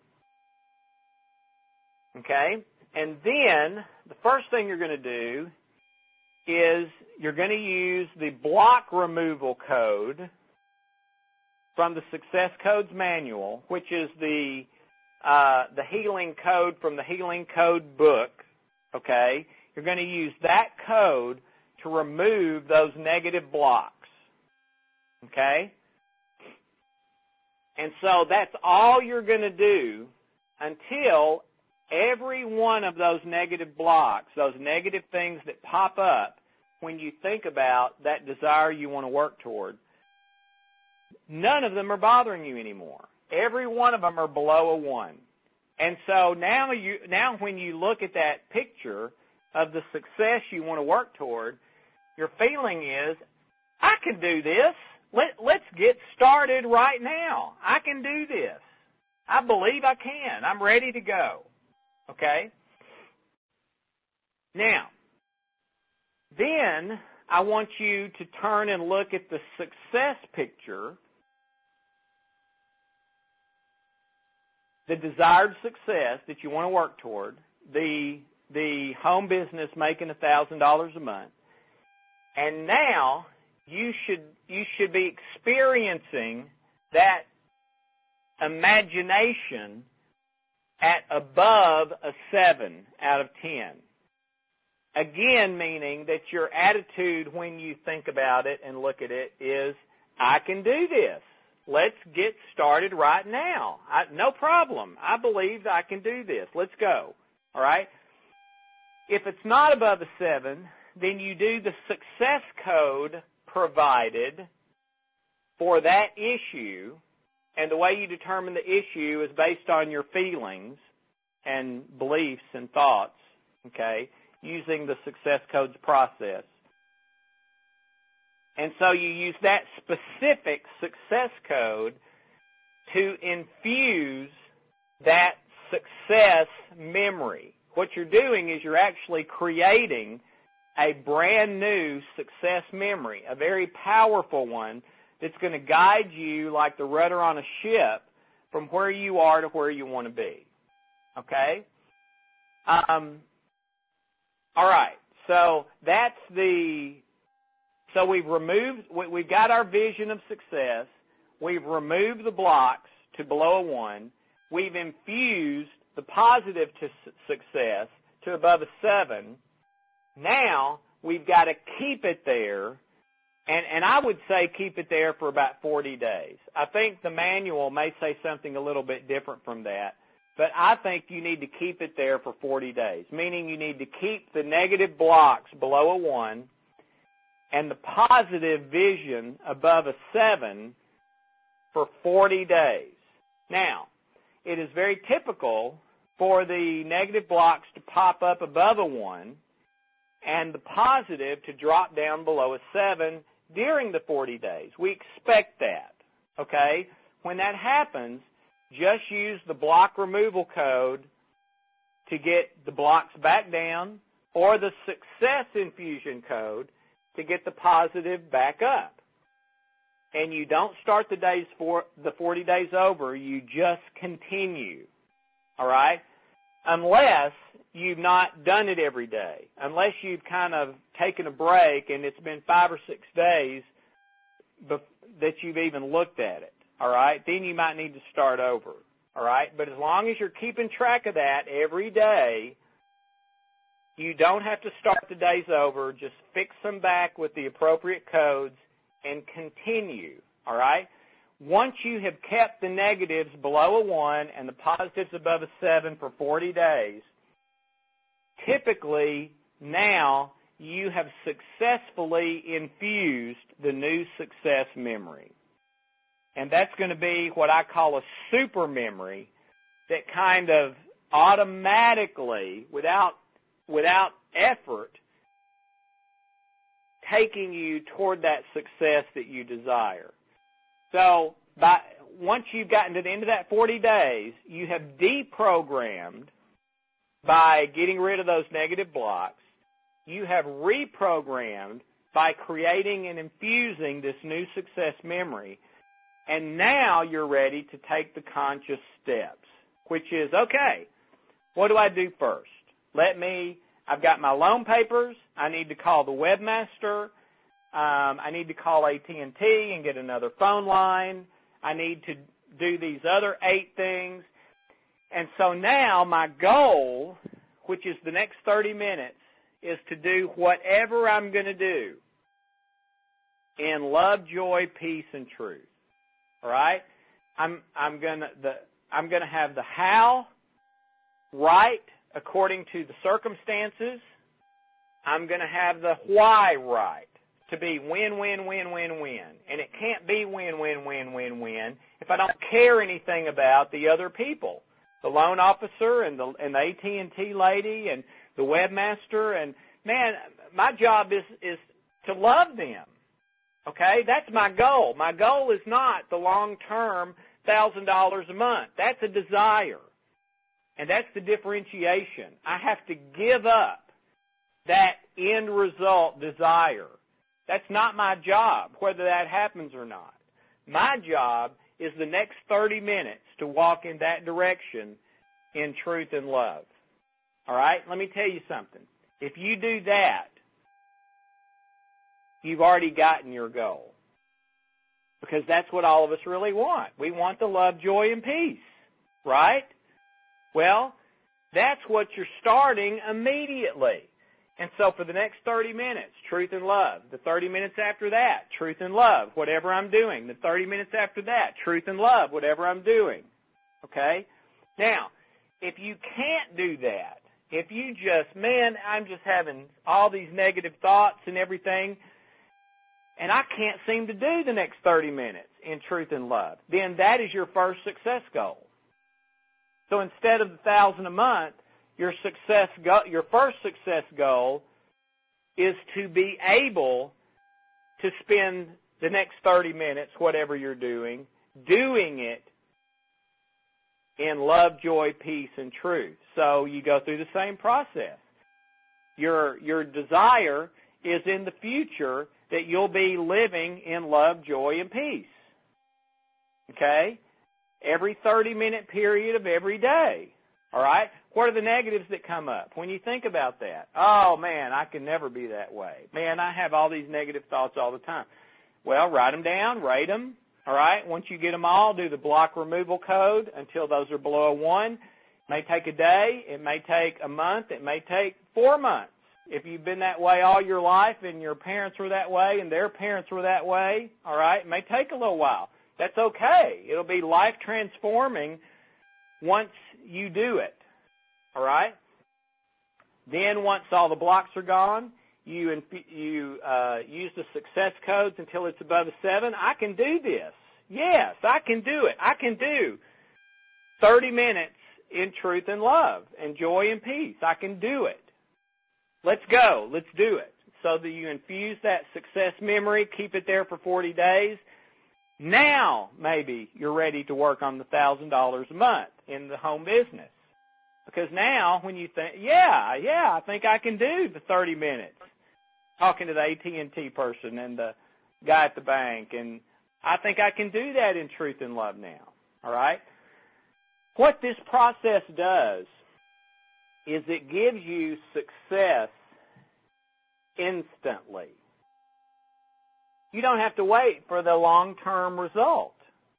Okay? And then the first thing you're going to do is you're going to use the block removal code from the Success Codes Manual, which is the uh, the healing code from the Healing Code book, okay? You're going to use that code to remove those negative blocks, okay? And so that's all you're going to do until every one of those negative blocks, those negative things that pop up when you think about that desire you want to work toward, none of them are bothering you anymore. Every one of them are below a one. And so now you now when you look at that picture, of the success you want to work toward, your feeling is, I can do this. Let, let's get started right now. I can do this. I believe I can. I'm ready to go. Okay? Now, then I want you to turn and look at the success picture, the desired success that you want to work toward, the, the home business making one thousand dollars a month. And now you should you should be experiencing that imagination at above a seven out of ten. Again, meaning that your attitude when you think about it and look at it is, I can do this. Let's get started right now. I, no problem. I believe I can do this. Let's go. All right? If it's not above a seven, then you do the success code provided for that issue, and the way you determine the issue is based on your feelings and beliefs and thoughts, okay, using the success codes process. And so you use that specific success code to infuse that success memory. What you're doing is you're actually creating a brand new success memory, a very powerful one that's going to guide you like the rudder on a ship from where you are to where you want to be. Okay? Um, all right. So that's the, so we've removed, we've got our vision of success. We've removed the blocks to below a one. We've infused the positive to success to above a seven. Now we've got to keep it there, and, and I would say keep it there for about forty days. I think the manual may say something a little bit different from that, but I think you need to keep it there for forty days, meaning you need to keep the negative blocks below a one and the positive vision above a seven for forty days. Now, it is very typical for the negative blocks to pop up above a one and the positive to drop down below a seven during the forty days. We expect that, okay? When that happens, just use the block removal code to get the blocks back down, or the success infusion code to get the positive back up. And you don't start the days for the forty days over, you just continue, all right? Unless you've not done it every day, unless you've kind of taken a break and it's been five or six days that you've even looked at it, all right? Then you might need to start over, all right? But as long as you're keeping track of that every day, you don't have to start the days over. Just fix them back with the appropriate codes and continue, all right? Once you have kept the negatives below a one and the positives above a seven for forty days, typically now you have successfully infused the new success memory. And that's going to be what I call a super memory that kind of automatically, without, without effort, taking you toward that success that you desire. So by, once you've gotten to the end of that forty days, you have deprogrammed by getting rid of those negative blocks. You have reprogrammed by creating and infusing this new success memory. And now you're ready to take the conscious steps, which is, okay, what do I do first? Let me, I've got my loan papers. I need to call the webmaster. Um, I need to call A T and T and get another phone line. I need to do these other eight things. And so now my goal, which is the next thirty minutes, is to do whatever I'm going to do in love, joy, peace, and truth. All right? I'm I'm going to the I'm going to have the how right according to the circumstances. I'm going to have the why right, to be win, win, win, win, win. And it can't be win, win, win, win, win if I don't care anything about the other people, the loan officer and the, and the A T and T lady and the the webmaster, and, man, my job is, is to love them. Okay? That's my goal. My goal is not the long-term one thousand dollars a month. That's a desire. And that's the differentiation. I have to give up that end result desire. That's not my job, whether that happens or not. My job is the next thirty minutes to walk in that direction in truth and love. All right? Let me tell you something. If you do that, you've already gotten your goal. Because that's what all of us really want. We want the love, joy, and peace. Right? Well, that's what you're starting immediately. And so for the next thirty minutes, truth and love. The thirty minutes after that, truth and love, whatever I'm doing. The thirty minutes after that, truth and love, whatever I'm doing. Okay? Now, if you can't do that, if you just, man, I'm just having all these negative thoughts and everything, and I can't seem to do the next thirty minutes in truth and love, then that is your first success goal. So instead of the thousand a month, your success go- your first success goal is to be able to spend the next thirty minutes, whatever you're doing, doing it in love, joy, peace, and truth. So you go through the same process. Your, your desire is in the future that you'll be living in love, joy, and peace. Okay? Every thirty-minute period of every day. All right? What are the negatives that come up when you think about that? Oh, man, I can never be that way. Man, I have all these negative thoughts all the time. Well, write them down, rate them. All right? Once you get them all, do the block removal code until those are below a one. It may take a day. It may take a month. It may take four months. If you've been that way all your life and your parents were that way and their parents were that way, all right, it may take a little while. That's okay. It'll be life transforming once you do it. All right? Then once all the blocks are gone, you you uh, use the success codes until it's above a seven. I can do this. Yes, I can do it. I can do thirty minutes in truth and love and joy and peace. I can do it. Let's go. Let's do it. So that you infuse that success memory, keep it there for forty days. Now, maybe you're ready to work on the one thousand dollars a month in the home business. Because now, when you think, yeah, yeah, I think I can do the thirty minutes talking to the A T and T person and the guy at the bank, and I think I can do that in truth and love now. All right? What this process does is it gives you success instantly. You don't have to wait for the long-term result.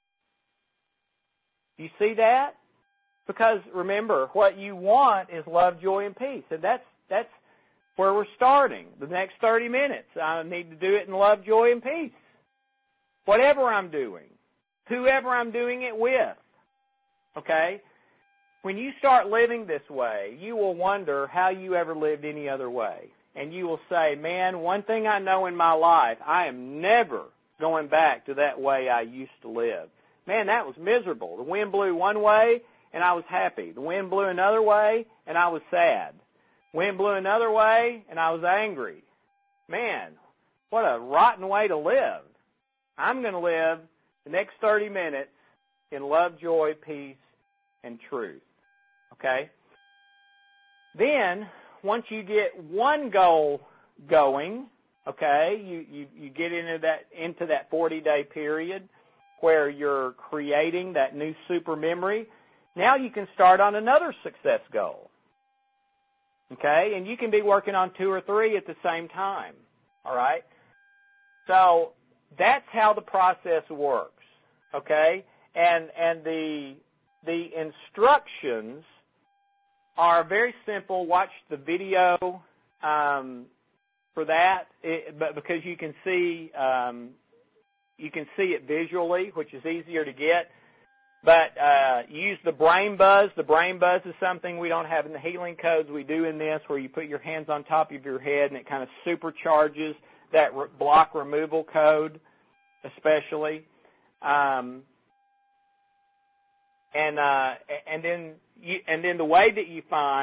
You see that? Because remember, what you want is love, joy, and peace. And that's that's where we're starting. The next thirty minutes, I need to do it in love, joy, and peace. Whatever I'm doing, whoever I'm doing it with. Okay? When you start living this way, you will wonder how you ever lived any other way. And you will say, man, one thing I know in my life, I am never going back to that way I used to live. Man, that was miserable. The wind blew one way, and I was happy. The wind blew another way, and I was sad. Wind blew another way, and I was angry. Man, what a rotten way to live. I'm going to live the next thirty minutes in love, joy, peace, and truth. Okay? Then, once you get one goal going, okay, you, you, you get into that into that forty-day period where you're creating that new super memory. Now you can start on another success goal. Okay? And you can be working on two or three at the same time. All right? So that's how the process works. Okay? And and the the instructions are very simple. Watch the video um, for that, it, but because you can see um, you can see it visually, which is easier to get. But uh, use the brain buzz. The brain buzz is something we don't have in the healing codes. We do in this, where you put your hands on top of your head and it kind of supercharges that re- block removal code, especially. Um, and uh, and then you, and then the way that you find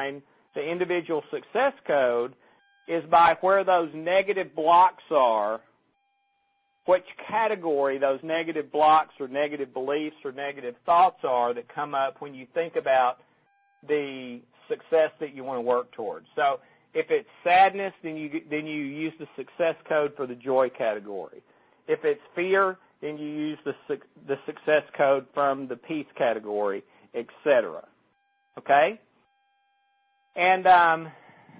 the individual success code is by where those negative blocks are, which category those negative blocks or negative beliefs or negative thoughts are that come up when you think about the success that you want to work towards. So if it's sadness, then you then you use the success code for the joy category. If it's fear, then you use the the success code from the peace category, et cetera. Okay? And um,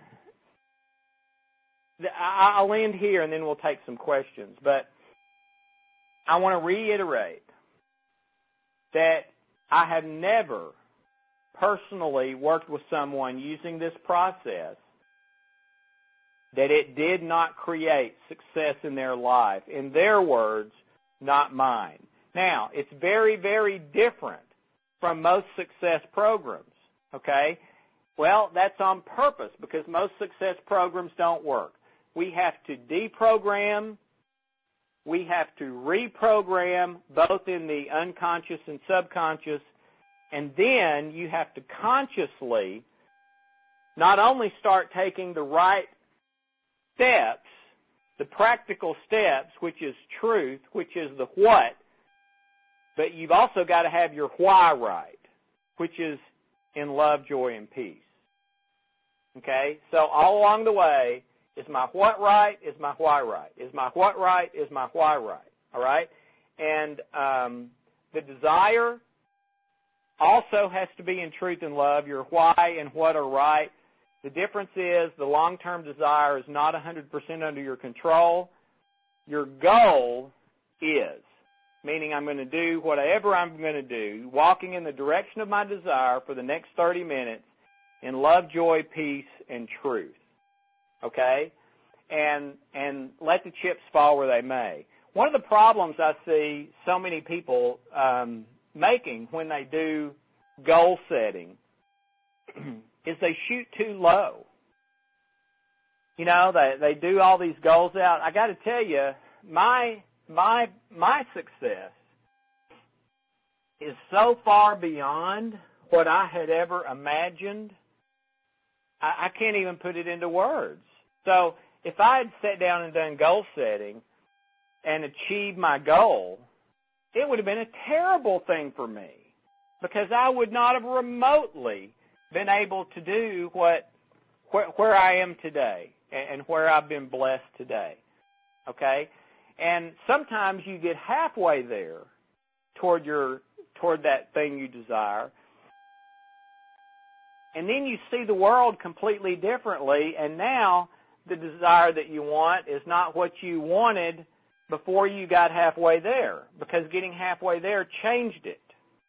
the, I'll end here, and then we'll take some questions. But I want to reiterate that I have never personally worked with someone using this process that it did not create success in their life. In their words, not mine. Now, it's very, very different from most success programs, okay? Well, that's on purpose because most success programs don't work. We have to deprogram, we have to reprogram both in the unconscious and subconscious, and then you have to consciously not only start taking the right steps, the practical steps, which is truth, which is the what, but you've also got to have your why right, which is in love, joy, and peace. Okay? So all along the way, is my what right? Is my why right? Is my what right? Is my why right? All right? And um, the desire also has to be in truth and love. Your why and what are right. The difference is the long-term desire is not one hundred percent under your control. Your goal is, meaning I'm going to do whatever I'm going to do, walking in the direction of my desire for the next thirty minutes in love, joy, peace, and truth. Okay? And and let the chips fall where they may. One of the problems I see so many people um, making when they do goal setting is they shoot too low. You know, they they do all these goals out. I got to tell you, my my my success is so far beyond what I had ever imagined. I, I can't even put it into words. So if I had sat down and done goal setting and achieved my goal, it would have been a terrible thing for me because I would not have remotely been able to do what where, where I am today and where I've been blessed today. Okay? And sometimes you get halfway there toward your toward that thing you desire, and then you see the world completely differently, and now the desire that you want is not what you wanted before you got halfway there, because getting halfway there changed it.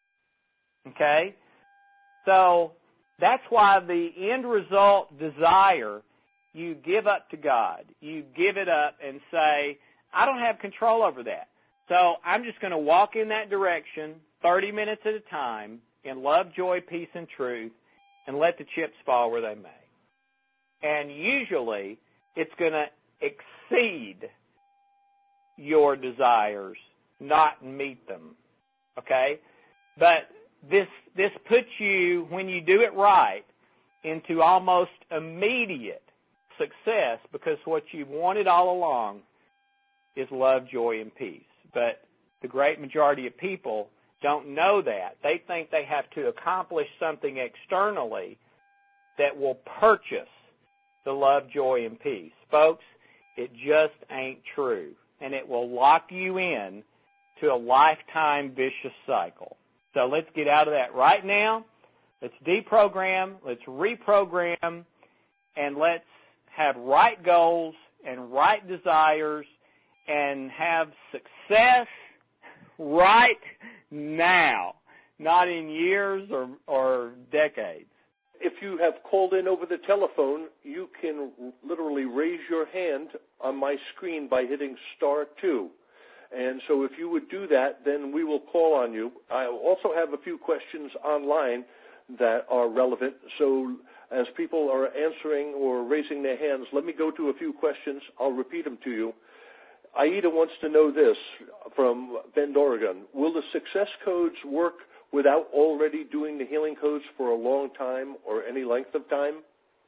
Okay? So that's why the end result desire, you give up to God. You give it up and say, I don't have control over that. So I'm just going to walk in that direction thirty minutes at a time in love, joy, peace, and truth, and let the chips fall where they may. And usually it's going to exceed your desires, not meet them. Okay? But this this puts you, when you do it right, into almost immediate success because what you've wanted all along is love, joy, and peace. But the great majority of people don't know that. They think they have to accomplish something externally that will purchase the love, joy, and peace. Folks, it just ain't true. And it will lock you in to a lifetime vicious cycle. So let's get out of that right now. Let's deprogram, let's reprogram, and let's have right goals and right desires and have success right now, not in years or, or decades. If you have called in over the telephone, you can literally raise your hand on my screen by hitting star two. And so if you would do that, then we will call on you. I also have a few questions online that are relevant. So as people are answering or raising their hands, let me go to a few questions. I'll repeat them to you. Aida wants to know this from Bend, Oregon. Will the success codes work without already doing the healing codes for a long time or any length of time?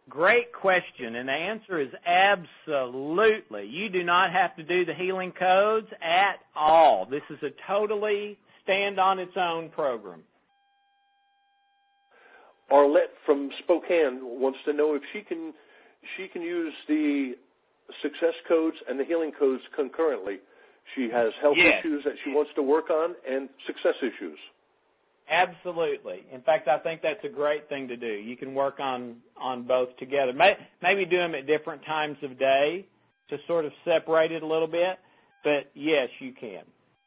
Great question, and the answer is absolutely. You do not have to do the healing codes at all. This is a totally stand-on-its-own program. Arlette from Spokane wants to know if she can she can use the success codes and the healing codes concurrently. She has health yes. issues that she wants to work on and success issues. Absolutely. In fact, I think that's a great thing to do. You can work on, on both together. Maybe do them at different times of day to sort of separate it a little bit, but yes, you can.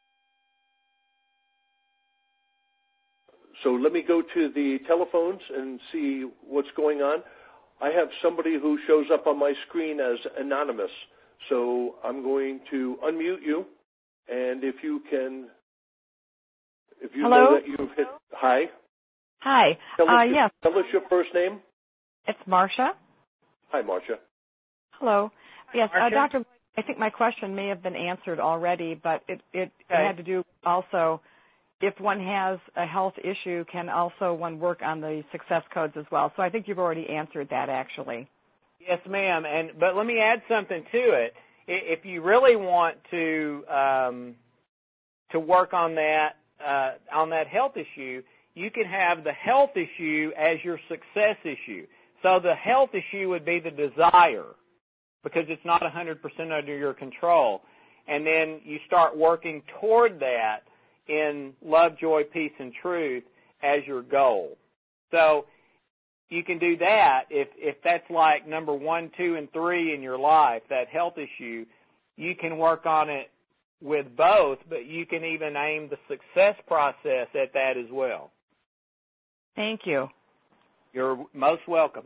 So let me go to the telephones and see what's going on. I have somebody who shows up on my screen as anonymous, so I'm going to unmute you, and if you can, if you Hello? know that you've hit, hi. Hi. Tell us, Uh, your, yes. tell us your first name. It's Marcia. Hi, Marcia. Hello. Yes, uh, Marcia? Doctor, I think my question may have been answered already, but it, it, Okay. it had to do also if one has a health issue, can also one work on the success codes as well. So I think you've already answered that, actually. Yes, ma'am. And but let me add something to it. If you really want to um, to work on that uh, on that health issue, you can have the health issue as your success issue. So the health issue would be the desire, because it's not one hundred percent under your control. And then you start working toward that in love, joy, peace, and truth as your goal. So you can do that if, if that's like number one, two, and three in your life, that health issue. You can work on it with both, but you can even aim the success process at that as well. Thank you. You're most welcome.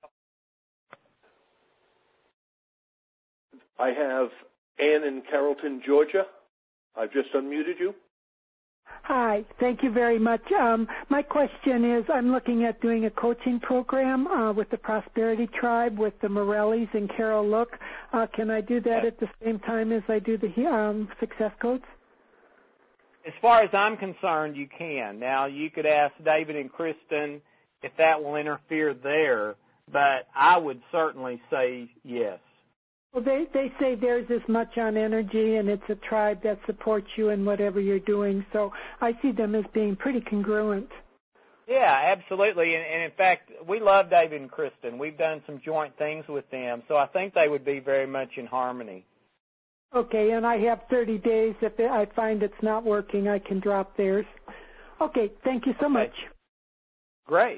I have Ann in Carrollton, Georgia. I've just unmuted you. Hi, thank you very much. Um, my question is, I'm looking at doing a coaching program uh, with the Prosperity Tribe with the Morellis and Carol Look. Uh, can I do that at the same time as I do the um, success codes? As far as I'm concerned, you can. Now, you could ask David and Kristen if that will interfere there, but I would certainly say yes. Well, they, they say there's as much on energy, and it's a tribe that supports you in whatever you're doing. So I see them as being pretty congruent. Yeah, absolutely. And, and in fact, we love David and Kristen. We've done some joint things with them, so I think they would be very much in harmony. Okay, and I have thirty days. If I find it's not working, I can drop theirs. Okay, thank you so okay. much. Great.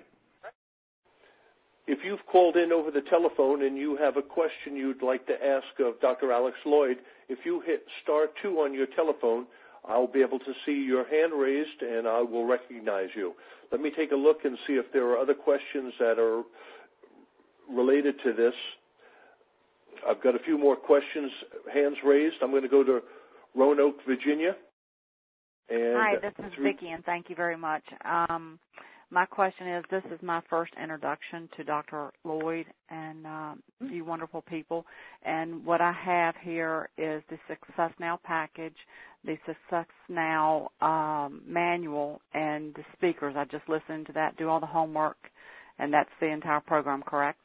If you've called in over the telephone and you have a question you'd like to ask of Doctor Alex Lloyd, if you hit star two on your telephone, I'll be able to see your hand raised and I will recognize you. Let me take a look and see if there are other questions that are related to this. I've got a few more questions, hands raised. I'm going to go to Roanoke, Virginia. And Hi, this is through- Vicki, and thank you very much. Um, my question is, this is my first introduction to Doctor Lloyd and um, you wonderful people. And what I have here is the Success Now package, the Success Now um, manual, and the speakers. I just listened to that, do all the homework, and that's the entire program, correct?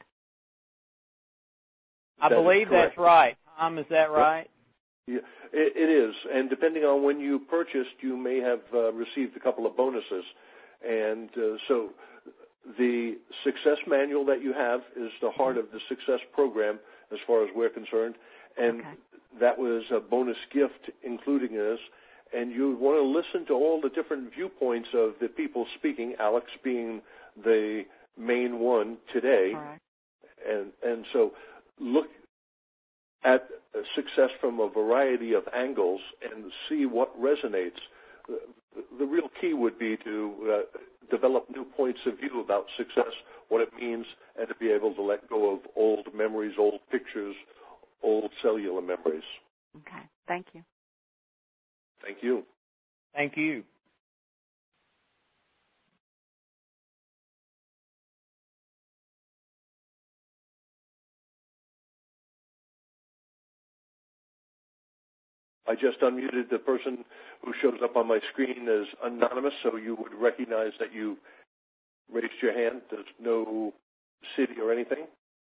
I That believe that's right. Tom, is that right? Yeah, it, it is. And depending on when you purchased, you may have uh, received a couple of bonuses. And uh, so the success manual that you have is the heart of the success program as far as we're concerned. And okay. that was a bonus gift including this. And you want to listen to all the different viewpoints of the people speaking, Alex being the main one today. Right. And, and so look at success from a variety of angles and see what resonates. The real key would be to uh, develop new points of view about success, what it means, and to be able to let go of old memories, old pictures, old cellular memories. Okay. Thank you. Thank you. Thank you. I just unmuted the person who shows up on my screen as anonymous, so you would recognize that you raised your hand. There's no city or anything.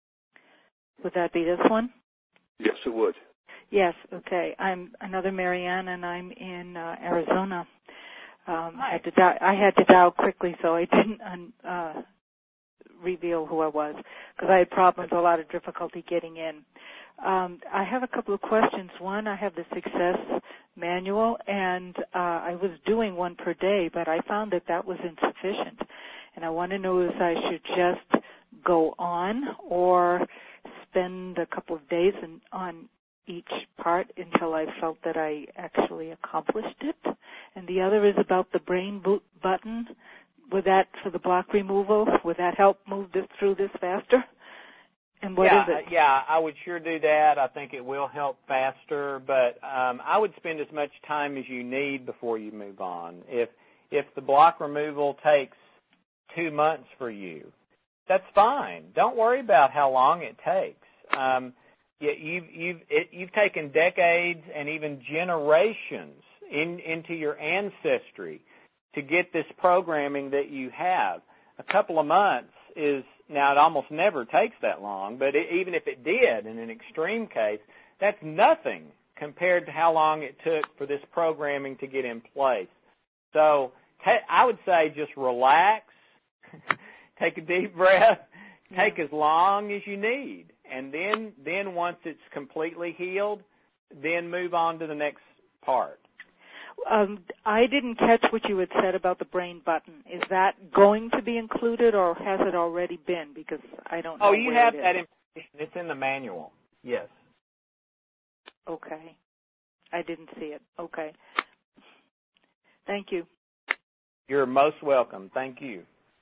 Would that be this one? Yes, it would. Yes, okay. I'm another Marianne, and I'm in uh, Arizona. Um, I had to dial, I had to dial quickly, so I didn't uh, reveal who I was because I had problems, a lot of difficulty getting in. Um, I have a couple of questions. One, I have the Success Manual, and uh, I was doing one per day, but I found that that was insufficient. And I want to know if I should just go on or spend a couple of days in, on each part until I felt that I actually accomplished it. And the other is about the brain boot button. Would that, for the block removal, would that help move this through this faster? And what yeah, is it? Yeah, I would sure do that. I think it will help faster, but um, I would spend as much time as you need before you move on. If if the block removal takes two months for you, that's fine. Don't worry about how long it takes. Um, you, you've you've it, you've taken decades and even generations in, into your ancestry to get this programming that you have. A couple of months is, now it almost never takes that long, but it, even if it did, in an extreme case, that's nothing compared to how long it took for this programming to get in place. So ta- I would say just relax, take a deep breath, take as long as you need, and then then once it's completely healed, then move on to the next part. Um, I didn't catch what you had said about the brain button. Is that going to be included, or has it already been? Because I don't know. Oh, you where have it is. that information. It's in the manual. Yes. Okay. I didn't see it. Okay. Thank you. You're most welcome. Thank you.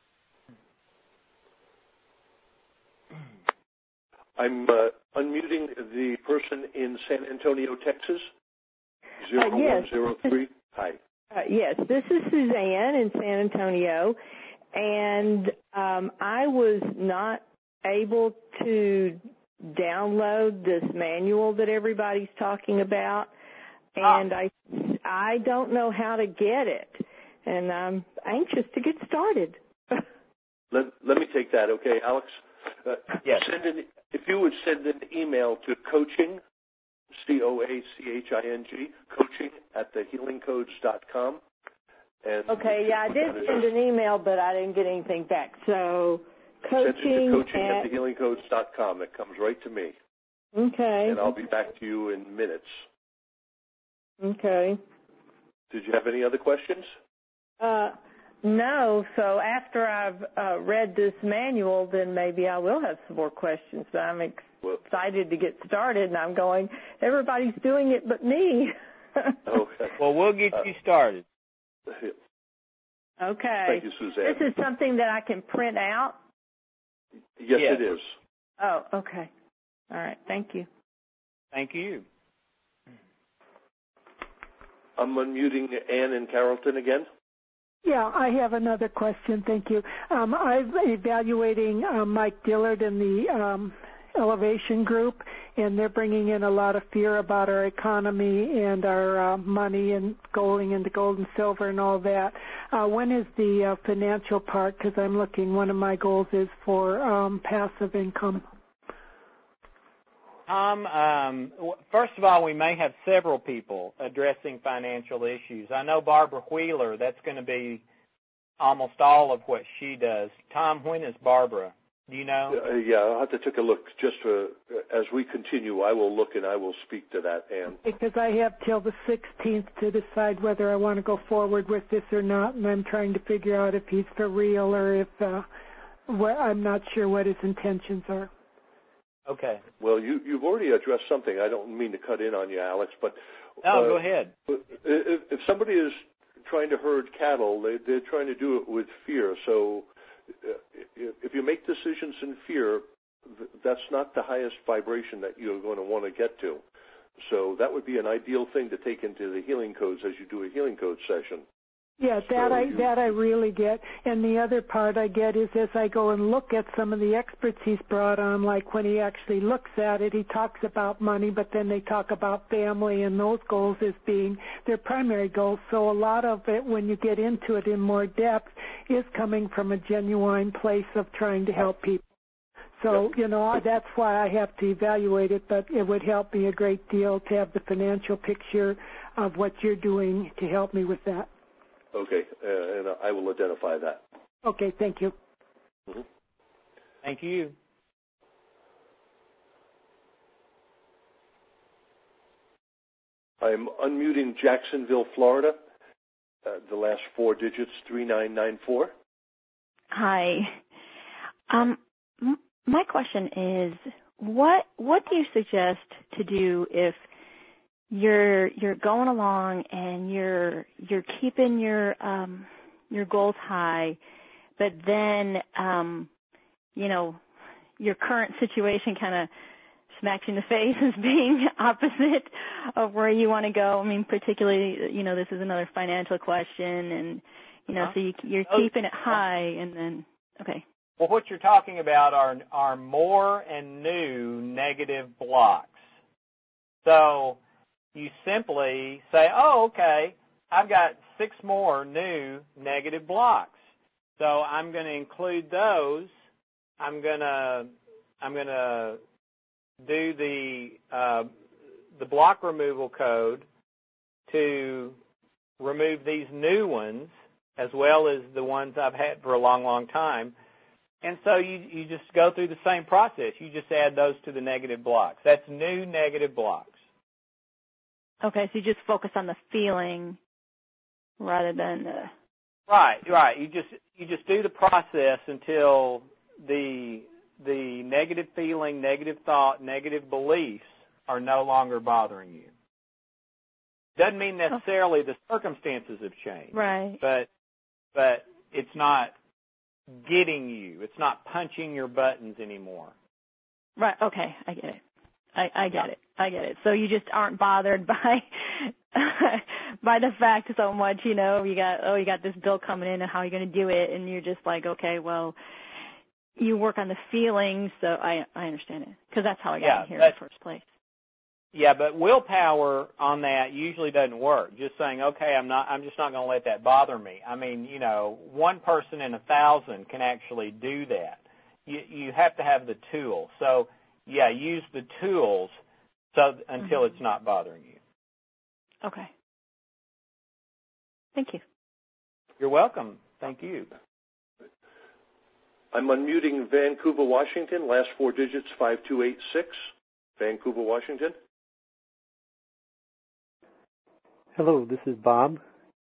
I'm uh, unmuting the person in San Antonio, Texas. Zero uh, yes. one zero three. Hi. Uh, yes, this is Suzanne in San Antonio, and um, I was not able to download this manual that everybody's talking about, and ah. I I don't know how to get it, and I'm anxious to get started. let Let me take that, okay, Alex? Uh, yes. Send an, if you would send an email to coaching. C O A C H I N G, coaching at the healing codes dot com. And okay, yeah, I did send an email, but I didn't get anything back. So, coaching, send it to coaching at, at the healing codes dot com. It comes right to me. Okay. And I'll be back to you in minutes. Okay. Did you have any other questions? Uh, no. So after I've uh, read this manual, then maybe I will have some more questions. But I'm excited. excited to get started, and I'm going, everybody's doing it but me. Okay. Well, we'll get you started. Okay. Thank you, Suzanne. This is something that I can print out? Yes, yes. it is. Oh, okay. All right. Thank you. Thank you. I'm unmuting Ann in Carrollton again. Yeah, I have another question. Thank you. Um, I'm evaluating uh, Mike Dillard and the um, Elevation Group, and they're bringing in a lot of fear about our economy and our uh, money and going into gold and silver and all that. Uh, when is the uh, financial part? Because I'm looking, one of my goals is for um, passive income. Tom, um, first of all, we may have several people addressing financial issues. I know Barbara Wheeler, that's going to be almost all of what she does. Tom, when is Barbara? Do you know? Uh, yeah, I'll have to take a look. Just for, as we continue, I will look and I will speak to that, Ann. Because I have till the sixteenth to decide whether I want to go forward with this or not, and I'm trying to figure out if he's for real or if uh, where I'm not sure what his intentions are. Okay. Well, you, you've already addressed something. I don't mean to cut in on you, Alex, but no, uh, go ahead. If, if somebody is trying to herd cattle, they, they're trying to do it with fear. So if you make decisions in fear, that's not the highest vibration that you're going to want to get to. So that would be an ideal thing to take into the healing codes as you do a healing code session. Yeah, that so I you, that I really get. And the other part I get is as I go and look at some of the experts he's brought on, like when he actually looks at it, he talks about money, but then they talk about family and those goals as being their primary goals. So a lot of it, when you get into it in more depth, is coming from a genuine place of trying to help people. So, yep. you know, that's why I have to evaluate it, but it would help me a great deal to have the financial picture of what you're doing to help me with that. Okay, uh, and I will identify that. Okay, thank you. Mm-hmm. Thank you. I'm unmuting Jacksonville, Florida. Uh, the last four digits, three nine nine four. Hi. Um, m- my question is, what what do you suggest to do if you're you're going along and you're you're keeping your um, your goals high, but then um, you know your current situation kind of smacks you in the face as being opposite of where you want to go? I mean, particularly, you know, this is another financial question, and you know, uh-huh. so you, you're oh, keeping it high, and then okay. Well, what you're talking about are are more and new negative blocks. So you simply say, oh, okay, I've got six more new negative blocks. So I'm going to include those. I'm going to I'm going to do the uh, the block removal code to remove these new ones as well as the ones I've had for a long, long time. And so you, you just go through the same process. You just add those to the negative blocks. That's new negative blocks. Okay, so you just focus on the feeling rather than the... Right, right. You just you just do the process until the the negative feeling, negative thought, negative beliefs are no longer bothering you. Doesn't mean necessarily the circumstances have changed. Right. But but it's not getting you. It's not punching your buttons anymore. Right. Okay, I get it. I, I get it. I get it. So you just aren't bothered by by the fact so much, you know, you got oh, you got this bill coming in and how are you going to do it, and you're just like, okay, well, you work on the feelings. So I I understand it because that's how I got yeah, in here but, in the first place. Yeah, but willpower on that usually doesn't work. Just saying, okay, I'm not. I'm just not going to let that bother me. I mean, you know, one person in a thousand can actually do that. You you have to have the tool. So yeah, use the tools so until mm-hmm. it's not bothering you. Okay. Thank you. You're welcome. Thank you. I'm unmuting Vancouver, Washington. Last four digits, five two eight six. Vancouver, Washington. Hello, this is Bob.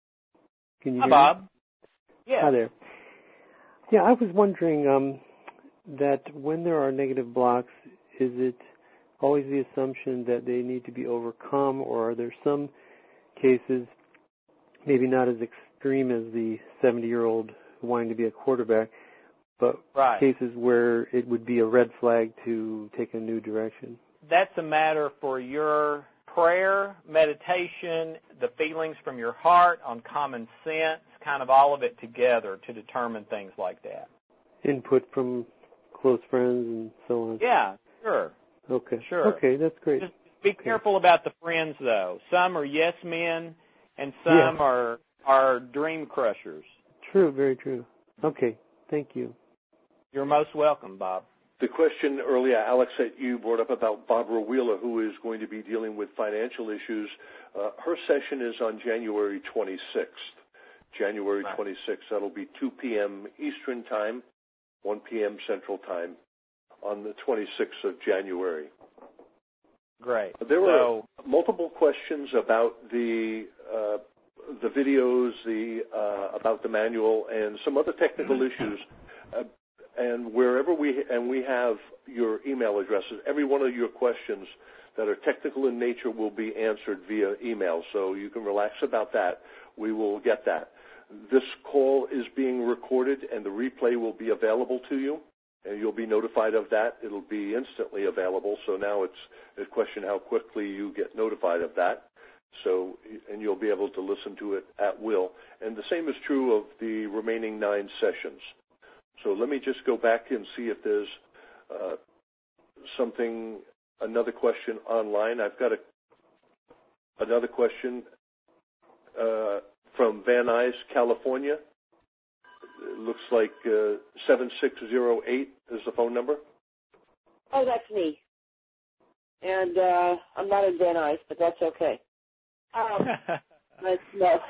Can you Hi, hear Bob. me? Yeah. Hi there. Yeah, I was wondering um, that when there are negative blocks, is it always the assumption that they need to be overcome, or are there some cases, maybe not as extreme as the seventy-year-old wanting to be a quarterback, but right. cases where it would be a red flag to take a new direction? That's a matter for your prayer, meditation, the feelings from your heart, on common sense, kind of all of it together to determine things like that. Input from close friends and so on. Yeah, sure. Okay. Sure. Okay, that's great. Just be okay. careful about the friends, though. Some are yes men, and some yeah. are are dream crushers. True, very true. Okay, thank you. You're most welcome, Bob. The question earlier, Alex, that you brought up about Barbara Wheeler, who is going to be dealing with financial issues, uh, her session is on January twenty-sixth. January right. twenty-sixth. That'll be two p.m. Eastern Time, one p.m. Central Time on the twenty-sixth of January. Great. There were so, multiple questions about the uh, the videos, the uh, about the manual, and some other technical issues. Uh, and wherever we and we have your email addresses, every one of your questions that are technical in nature will be answered via email. So you can relax about that. We will get that. This call is being recorded, and the replay will be available to you, and you'll be notified of that. It'll be instantly available. So now it's a question how quickly you get notified of that. So, and you'll be able to listen to it at will. And the same is true of the remaining nine sessions. So let me just go back and see if there's uh, something, another question online. I've got a, another question uh, from Van Nuys, California. It looks like uh, seven six zero eight is the phone number. Oh, that's me. And uh, I'm not in Van Nuys, but that's okay. Um, but, no.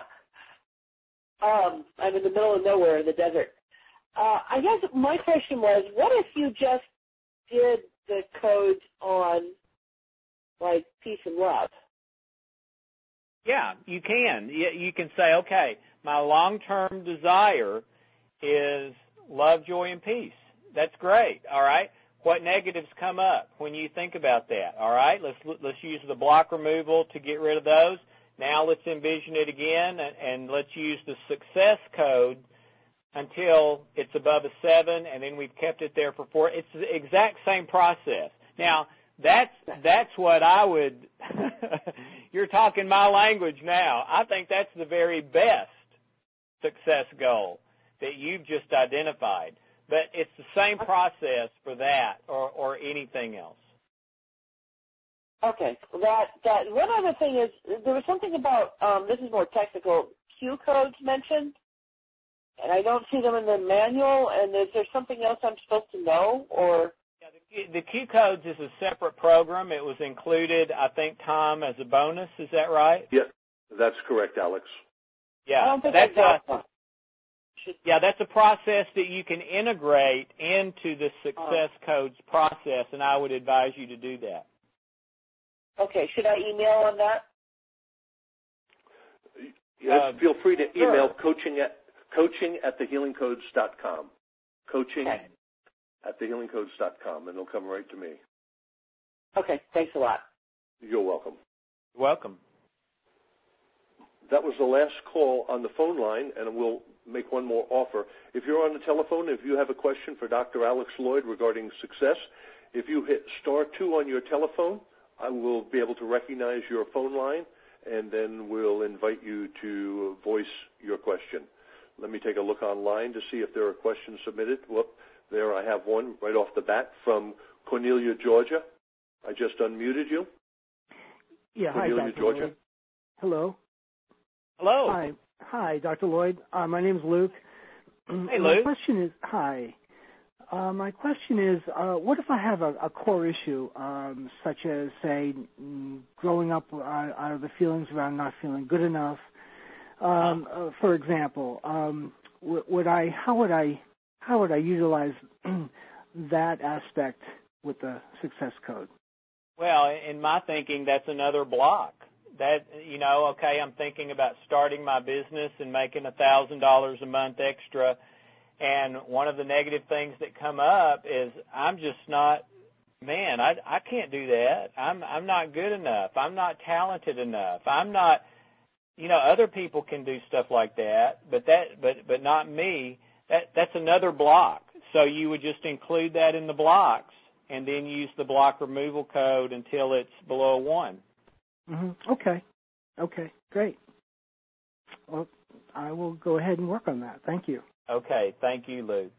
um, I'm in the middle of nowhere in the desert. Uh, I guess my question was, what if you just did the codes on, like, peace and love? Yeah, you can. You can say, okay, my long-term desire is love, joy, and peace. That's great, all right? What negatives come up when you think about that, all right? Let's let's use the block removal to get rid of those. Now let's envision it again, and, and let's use the success code until it's above a seven, and then we've kept it there for four. It's the exact same process. Now, that's that's what I would – you're talking my language now. I think that's the very best success goal that you've just identified. But it's the same process for that or, or anything else. Okay. That that one other thing is there was something about um, this is more technical. Q codes mentioned, and I don't see them in the manual. And is there something else I'm supposed to know? Or yeah, the, the Q codes is a separate program. It was included, I think, Tom, as a bonus. Is that right? Yes, that's correct, Alex. Yeah, I don't think that's I got a. one. Yeah, that's a process that you can integrate into the success codes process, and I would advise you to do that. Okay, should I email on that? Yes, uh, feel free to email sure. coaching at coaching at the healing codes dot com. Coaching okay. at the healing codes dot com, and it'll come right to me. Okay, thanks a lot. You're welcome. You're welcome. That was the last call on the phone line, and we'll make one more offer. If you're on the telephone, if you have a question for Doctor Alex Lloyd regarding success, if you hit star two on your telephone, I will be able to recognize your phone line, and then we'll invite you to voice your question. Let me take a look online to see if there are questions submitted. Whoop, there I have one right off the bat from Cornelia, Georgia. I just unmuted you. Yeah, Cornelia, hi, Doctor Georgia. Lloyd. Hello. Hello. Hi, hi, Doctor Lloyd. Uh, my name's Luke. Hey, my Luke. question is, hi. Uh, my question is, uh, what if I have a, a core issue, um, such as, say, mm, growing up uh, out of the feelings around not feeling good enough? Um, uh, for example, um, w- would I, how would I, how would I utilize that aspect with the success code? Well, in my thinking, that's another block. That, you know, okay, I'm thinking about starting my business and making a thousand dollars a month extra, and one of the negative things that come up is I'm just not, man, I I can't do that. I'm I'm not good enough. I'm not talented enough. I'm not, you know, other people can do stuff like that, but that but but not me. That that's another block. So you would just include that in the blocks and then use the block removal code until it's below one. Mm-hmm. Okay. Okay, great. Well, I will go ahead and work on that. Thank you. Okay, thank you, Luke.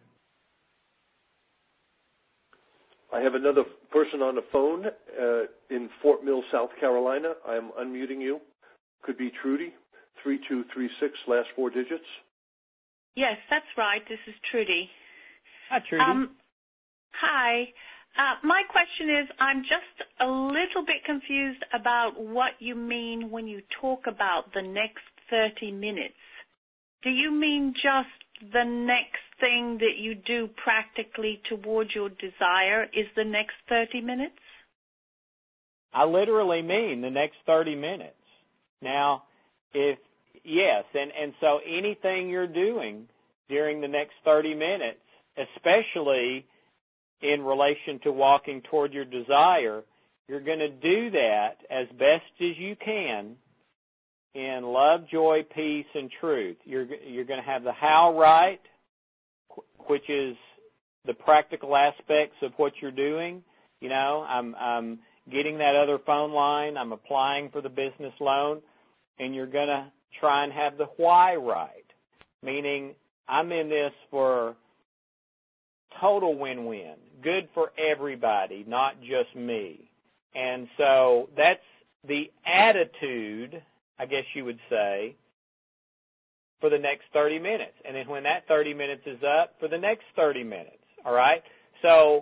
I have another person on the phone uh, in Fort Mill, South Carolina. I am unmuting you. Could be Trudy, three two three six, last four digits. Yes, that's right. This is Trudy. Hi, Trudy. Um, hi. Uh, my question is, I'm just a little bit confused about what you mean when you talk about the next thirty minutes. Do you mean just the next thing that you do practically towards your desire is the next thirty minutes? I literally mean the next thirty minutes. Now, if, yes, and, and so anything you're doing during the next thirty minutes, especially in relation to walking toward your desire, you're going to do that as best as you can in love, joy, peace, and truth. You're you're going to have the how right, which is the practical aspects of what you're doing. You know, I'm I'm getting that other phone line. I'm applying for the business loan, and you're going to try and have the why right, meaning I'm in this for total win-win, good for everybody, not just me. And so that's the attitude, I guess you would say, for the next thirty minutes. And then when that thirty minutes is up, for the next thirty minutes, all right? So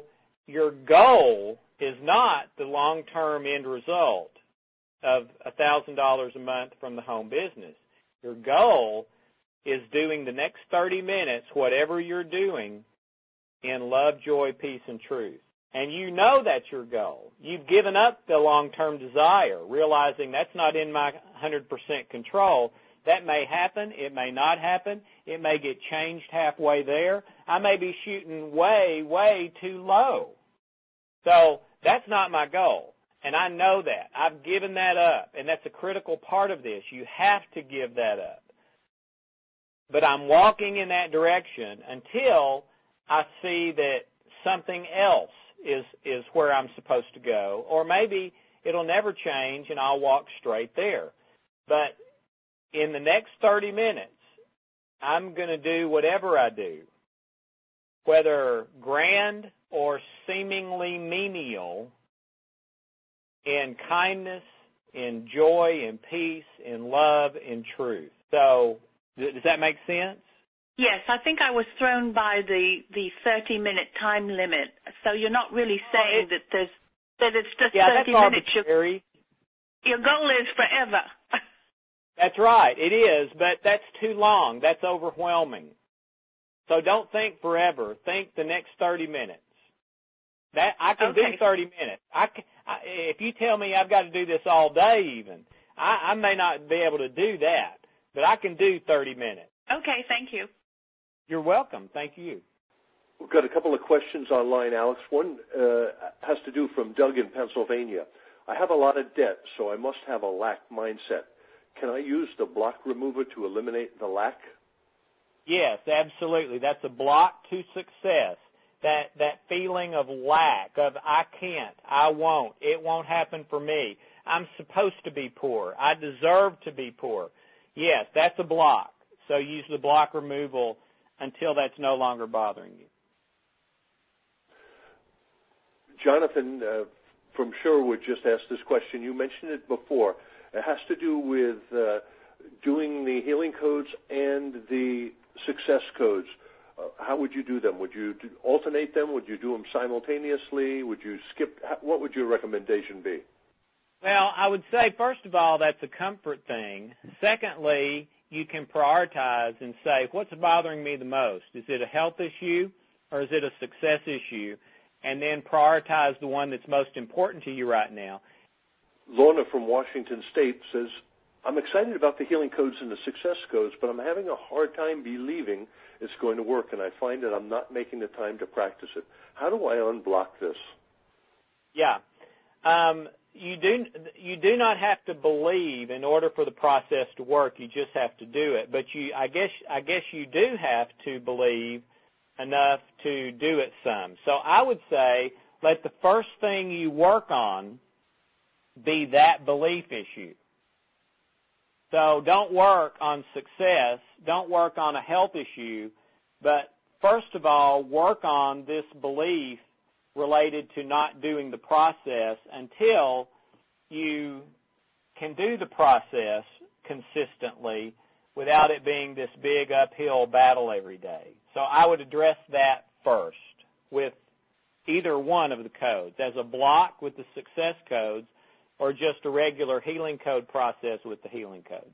your goal is not the long-term end result of one thousand dollars a month from the home business. Your goal is doing the next thirty minutes, whatever you're doing, in love, joy, peace, and truth. And you know that's your goal. You've given up the long-term desire, realizing that's not in my one hundred percent control. That may happen. It may not happen. It may get changed halfway there. I may be shooting way, way too low. So that's not my goal, and I know that. I've given that up, and that's a critical part of this. You have to give that up. But I'm walking in that direction until I see that something else is is where I'm supposed to go, or maybe it'll never change and I'll walk straight there. But in the next thirty minutes, I'm going to do whatever I do, whether grand or seemingly menial, in kindness, in joy, in peace, in love, in truth. So does that make sense? Yes, I think I was thrown by the the thirty minute time limit. So you're not really saying oh, it, that there's that it's just yeah, thirty that's minutes. Arbitrary. Your, your goal is forever. That's right. It is, but that's too long. That's overwhelming. So don't think forever. Think the next thirty minutes. That I can okay. do thirty minutes. I, can, I if you tell me I've got to do this all day, even I, I may not be able to do that, but I can do thirty minutes. Okay, thank you. You're welcome. Thank you. We've got a couple of questions online, Alex. One uh, has to do from Doug in Pennsylvania. I have a lot of debt, so I must have a lack mindset. Can I use the block remover to eliminate the lack? Yes, absolutely. That's a block to success. That that feeling of lack, of I can't, I won't, it won't happen for me. I'm supposed to be poor. I deserve to be poor. Yes, that's a block. So use the block removal until that's no longer bothering you. Jonathan uh, from Sherwood just asked this question. You mentioned it before. It has to do with uh, doing the healing codes and the success codes. Uh, how would you do them? Would you do, alternate them? Would you do them simultaneously? Would you skip? What would your recommendation be? Well, I would say, first of all, that's a comfort thing. Secondly, you can prioritize and say, what's bothering me the most? Is it a health issue or is it a success issue? And then prioritize the one that's most important to you right now. Lorna from Washington State says, I'm excited about the healing codes and the success codes, but I'm having a hard time believing it's going to work, and I find that I'm not making the time to practice it. How do I unblock this? Yeah. Um, you do you do not have to believe in order for the process to work. You just have to do it. But you, I guess, I guess you do have to believe enough to do it some. So I would say let the first thing you work on be that belief issue. So don't work on success, don't work on a health issue, but first of all, work on this belief related to not doing the process until you can do the process consistently without it being this big uphill battle every day. So I would address that first with either one of the codes, as a block with the success codes or just a regular healing code process with the healing codes.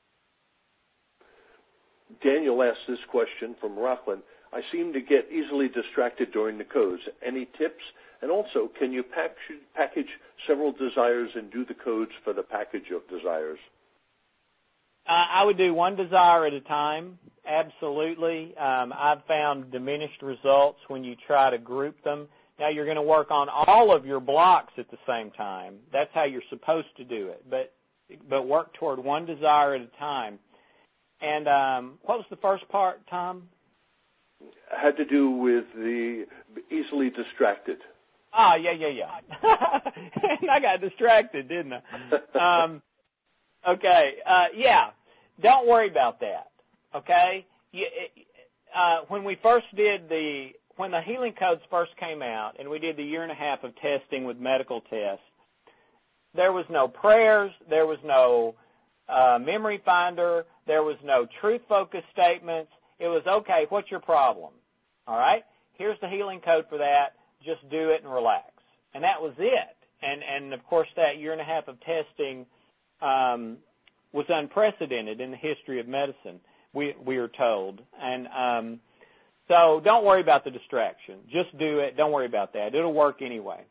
Daniel asked this question from Rockland. I seem to get easily distracted during the codes. Any tips? And also, can you pack, package several desires and do the codes for the package of desires? Uh, I would do one desire at a time, absolutely. Um, I've found diminished results when you try to group them. Now, you're going to work on all of your blocks at the same time. That's how you're supposed to do it. But but work toward one desire at a time. And um, what was the first part, Tom? Had to do with the easily distracted. Ah, yeah, yeah, yeah. I got distracted, didn't I? um, okay, uh, yeah. Don't worry about that, okay? You, uh, when we first did the, when the healing codes first came out and we did the year and a half of testing with medical tests, there was no prayers, there was no uh, memory finder, there was no truth-focused statements. It was, okay, what's your problem? All right? Here's the healing code for that. just do it and relax. And that was it. And, and of course, that year and a half of testing um, was unprecedented in the history of medicine, we, we are told. And um, so don't worry about the distraction. Just do it. Don't worry about that. It'll work anyway.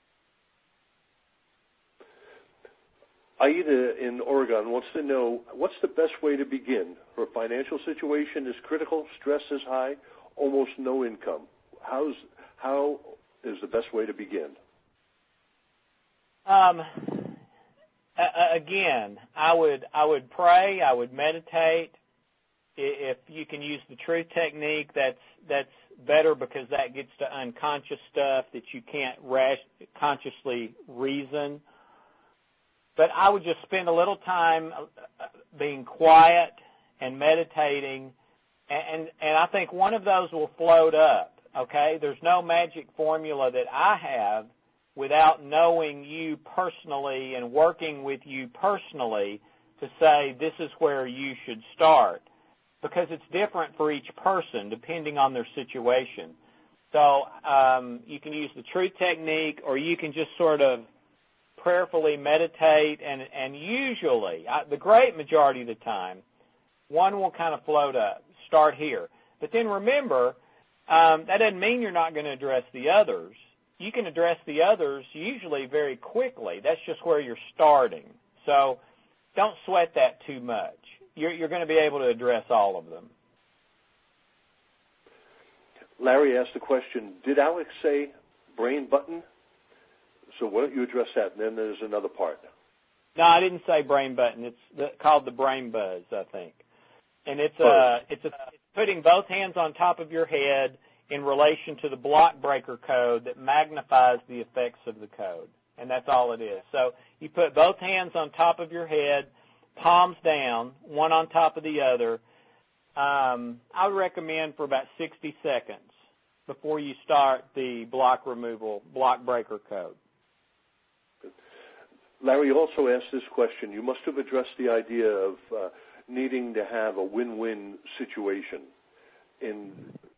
Aida in Oregon wants to know, what's the best way to begin? Her financial situation is critical, stress is high, almost no income. How's, how is the best way to begin? Um, again, I would I would pray, I would meditate. If you can use the truth technique, that's that's better because that gets to unconscious stuff that you can't rash, consciously reason. But I would just spend a little time being quiet and meditating, and, and I think one of those will float up, okay? There's no magic formula that I have without knowing you personally and working with you personally to say this is where you should start, because it's different for each person depending on their situation. So um, you can use the truth technique, or you can just sort of prayerfully meditate, and, and usually, I, the great majority of the time, one will kind of float up. Start here. But then remember, um, that doesn't mean you're not going to address the others. You can address the others usually very quickly. That's just where you're starting. So don't sweat that too much. You're, you're going to be able to address all of them. Larry asked the question, did Alex say brain button? So why don't you address that, and then there's another part. No, I didn't say brain button. It's the, called the brain buzz, I think. And it's uh, it's, a, it's putting both hands on top of your head in relation to the block breaker code that magnifies the effects of the code. And that's all it is. So you put both hands on top of your head, palms down, one on top of the other. Um, I would recommend for about sixty seconds before you start the block removal, block breaker code. Larry also asked this question. You must have addressed the idea of uh, needing to have a win-win situation in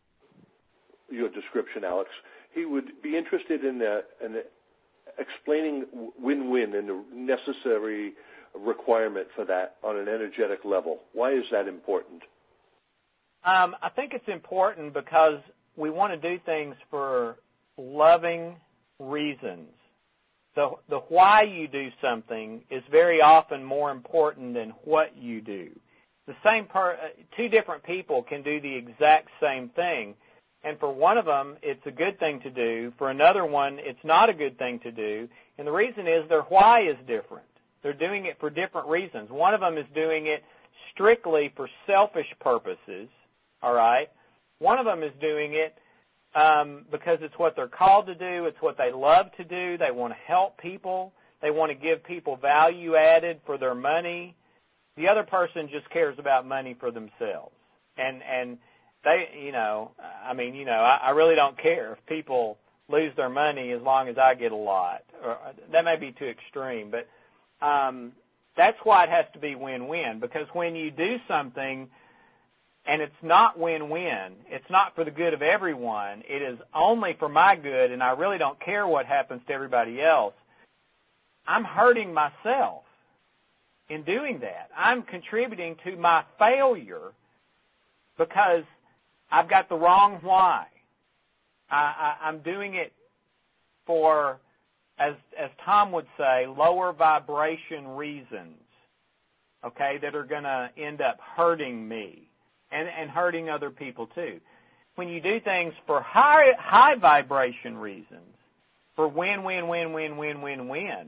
your description, Alex. He would be interested in, uh, in explaining win-win and the necessary requirement for that on an energetic level. Why is that important? Um, I think it's important because we want to do things for loving reasons. So the why you do something is very often more important than what you do. The same per, two different people can do the exact same thing, and for one of them, it's a good thing to do. For another one, it's not a good thing to do, and the reason is their why is different. They're doing it for different reasons. One of them is doing it strictly for selfish purposes, all right? One of them is doing it Um, because it's what they're called to do, it's what they love to do, they want to help people, they want to give people value added for their money. The other person just cares about money for themselves. And and they, you know, I mean, you know, I, I really don't care if people lose their money as long as I get a lot. Or, that may be too extreme, but um, that's why it has to be win-win, because when you do something and it's not win-win, it's not for the good of everyone, it is only for my good, and I really don't care what happens to everybody else, I'm hurting myself in doing that. I'm contributing to my failure because I've got the wrong why. I, I, I'm doing it for, as, as Tom would say, lower vibration reasons, okay, that are going to end up hurting me. And, and hurting other people too. When you do things for high high vibration reasons, for win, win, win, win, win, win, win,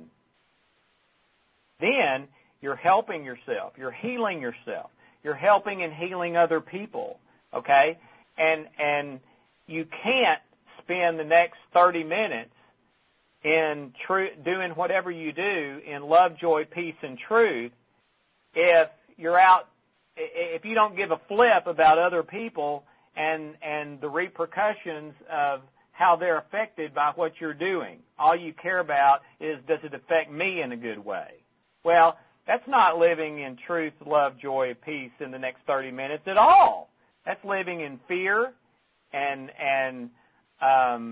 then you're helping yourself. You're healing yourself. You're helping and healing other people, okay? And and you can't spend the next thirty minutes in tru- doing whatever you do in love, joy, peace, and truth if you're out if you don't give a flip about other people and and the repercussions of how they're affected by what you're doing. All you care about is, does it affect me in a good way? Well, that's not living in truth, love, joy, peace in the next thirty minutes at all. That's living in fear and and um,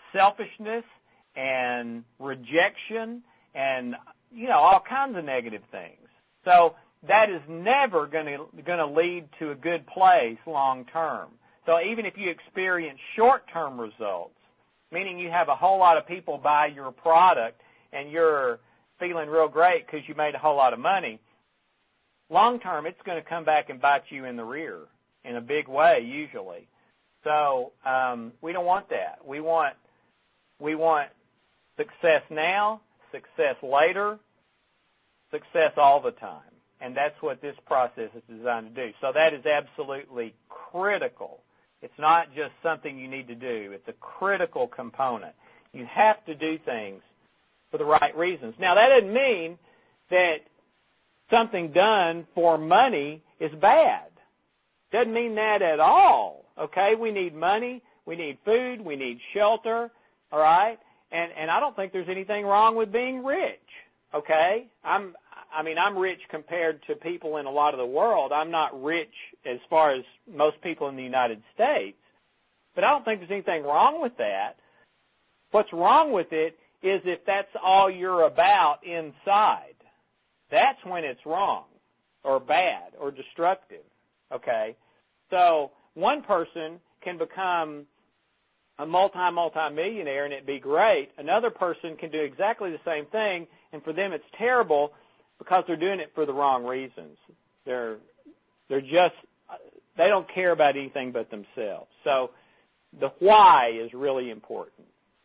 selfishness and rejection and, you know, all kinds of negative things. So that is never going to going to lead to a good place long term. So even if you experience short-term results, meaning you have a whole lot of people buy your product and you're feeling real great because you made a whole lot of money, long term it's going to come back and bite you in the rear in a big way usually. So um, we don't want that. We want we want success now, success later, success all the time. And that's what this process is designed to do. So that is absolutely critical. It's not just something you need to do. It's a critical component. You have to do things for the right reasons. Now, that doesn't mean that something done for money is bad. Doesn't mean that at all. Okay? We need money. We need food. We need shelter. All right? And and I don't think there's anything wrong with being rich. Okay? I'm I mean, I'm rich compared to people in a lot of the world. I'm not rich as far as most people in the United States. But I don't think there's anything wrong with that. What's wrong with it is if that's all you're about inside. That's when it's wrong or bad or destructive. Okay? So one person can become a multi, multi-millionaire and it'd be great. Another person can do exactly the same thing, and for them it's terrible because they're doing it for the wrong reasons. They're they're just, they don't care about anything but themselves. So the why is really important.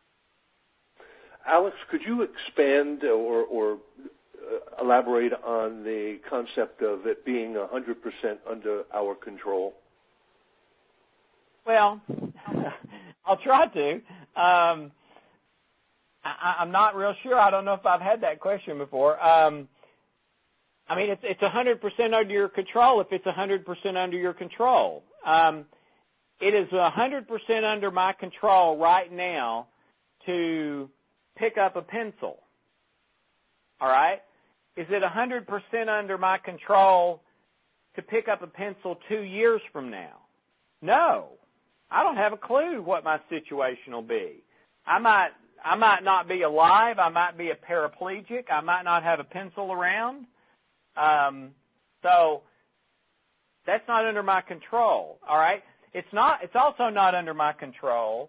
Alex, could you expand or, or uh, elaborate on the concept of it being one hundred percent under our control? Well, I'll try to. Um, I, I'm not real sure. I don't know if I've had that question before. Um, I mean, it's it's one hundred percent under your control if it's one hundred percent under your control. Um, it is one hundred percent under my control right now to pick up a pencil. All right? Is it one hundred percent under my control to pick up a pencil two years from now? No. I don't have a clue what my situation will be. I might I might not be alive. I might be a paraplegic. I might not have a pencil around. Um, so that's not under my control. All right. It's not. It's also not under my control.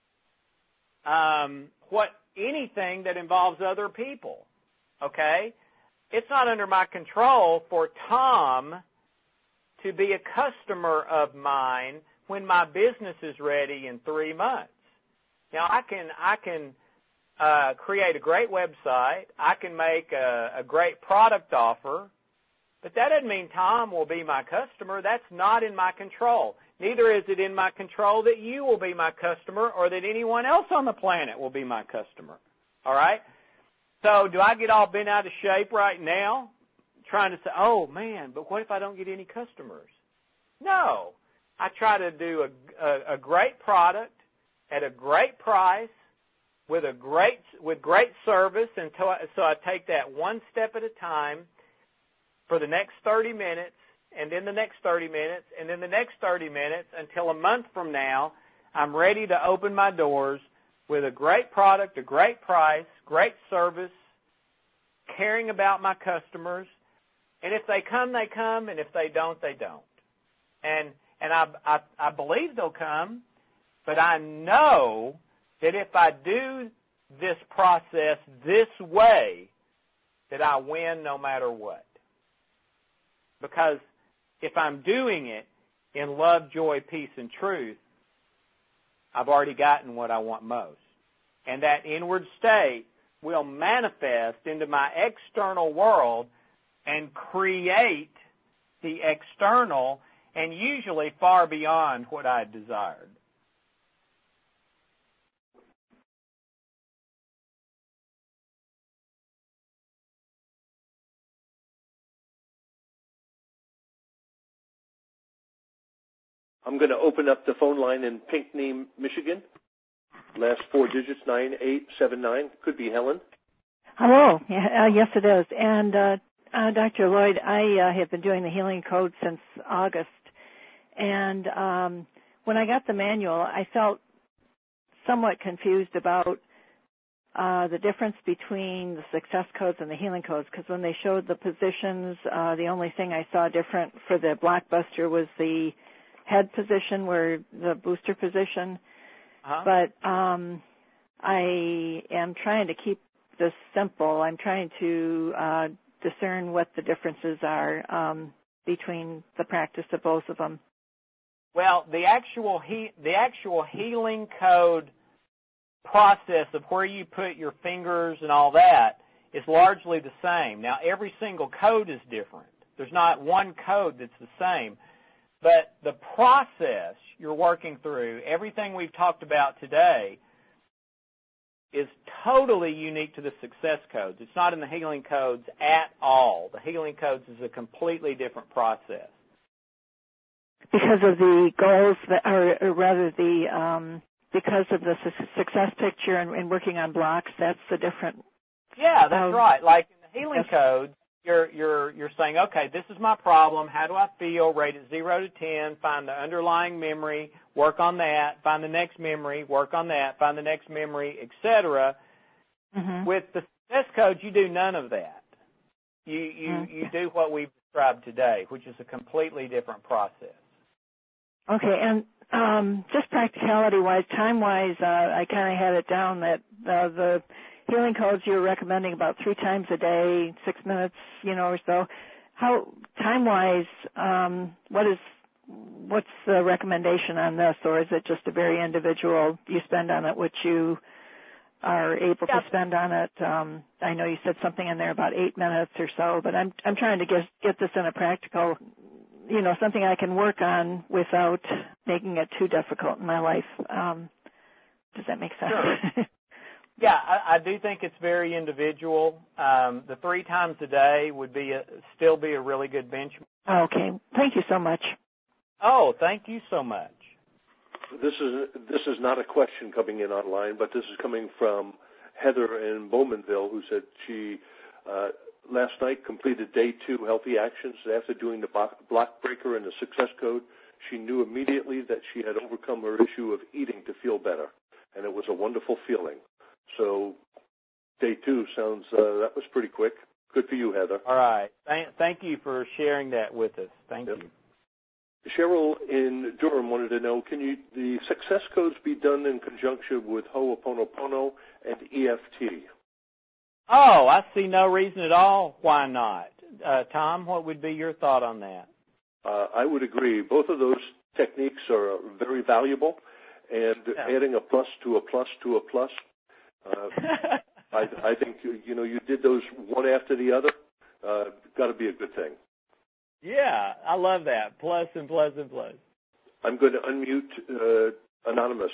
Um, what anything that involves other people. Okay. It's not under my control for Tom to be a customer of mine when my business is ready in three months. Now I can I can uh, create a great website. I can make a, a great product offer, but that doesn't mean Tom will be my customer. That's not in my control. Neither is it in my control that you will be my customer or that anyone else on the planet will be my customer. All right? So do I get all bent out of shape right now trying to say, oh, man, but what if I don't get any customers? No. I try to do a, a, a great product at a great price with a great with great service, and so I, so I take that one step at a time for the next thirty minutes, and then the next thirty minutes, and then the next thirty minutes until a month from now, I'm ready to open my doors with a great product, a great price, great service, caring about my customers, and if they come, they come, and if they don't, they don't. And And I, I, I believe they'll come, but I know that if I do this process this way, that I win no matter what. Because if I'm doing it in love, joy, peace, and truth, I've already gotten what I want most. And that inward state will manifest into my external world and create the external, and usually far beyond what I desired. I'm going to open up the phone line in Pinckney, Michigan. Last four digits, nine eight seven nine. Could be Helen. Hello. Yeah, uh, yes, it is. And uh, uh, Doctor Lloyd, I uh, have been doing the Healing Code since August. And um, when I got the manual, I felt somewhat confused about uh, the difference between the success codes and the healing codes, because when they showed the positions, uh, the only thing I saw different for the Blockbuster was the head position, where the booster position. Uh-huh. But um, I am trying to keep this simple. I'm trying to uh, discern what the differences are um, between the practice of both of them. Well, the actual he- the actual healing code process of where you put your fingers and all that is largely the same. Now, every single code is different. There's not one code that's the same. But the process you're working through, everything we've talked about today, is totally unique to the success codes. It's not in the healing codes at all. The healing codes is a completely different process. Because of the goals, that, or, or rather the, um, because of the su- success picture and, and working on blocks, that's the different. Yeah, that's um, right. Like in the healing codes, you're you're you're saying, okay, this is my problem. How do I feel? Rate it zero to ten. Find the underlying memory. Work on that. Find the next memory. Work on that. Find the next memory, et cetera. Mm-hmm. With the success codes, you do none of that. You you mm-hmm. you do what we've described today, which is a completely different process. Okay, and um, just practicality-wise, time-wise, uh, I kind of had it down that uh, the healing codes you were recommending about three times a day, six minutes, you know, or so. How time-wise, um, what is what's the recommendation on this, or is it just a very individual? You spend on it what you are able yeah. to spend on it. Um, I know you said something in there about eight minutes or so, but I'm I'm trying to get get this in a practical. You know, something I can work on without making it too difficult in my life. Um, does that make sense? Sure. Yeah, I, I do think it's very individual. Um, the three times a day would be a, still be a really good benchmark. Okay. Thank you so much. Oh, thank you so much. This is this is not a question coming in online, but this is coming from Heather in Bowmanville, who said she uh, last night completed day two healthy actions. After doing the block breaker and the success code, she knew immediately that she had overcome her issue of eating to feel better, and it was a wonderful feeling. So day two sounds, uh, that was pretty quick. Good for you, Heather. All right. Thank, thank you for sharing that with us. Thank yep. you. Cheryl in Durham wanted to know, can you the success codes be done in conjunction with Ho'oponopono and E F T? Oh, I see no reason at all why not. Uh, Tom, what would be your thought on that? Uh, I would agree. Both of those techniques are very valuable, and yeah. adding a plus to a plus to a plus, uh, I, I think, you know, you did those one after the other. Uh, got to be a good thing. Yeah, I love that. Plus and plus and plus. I'm going to unmute uh, Anonymous.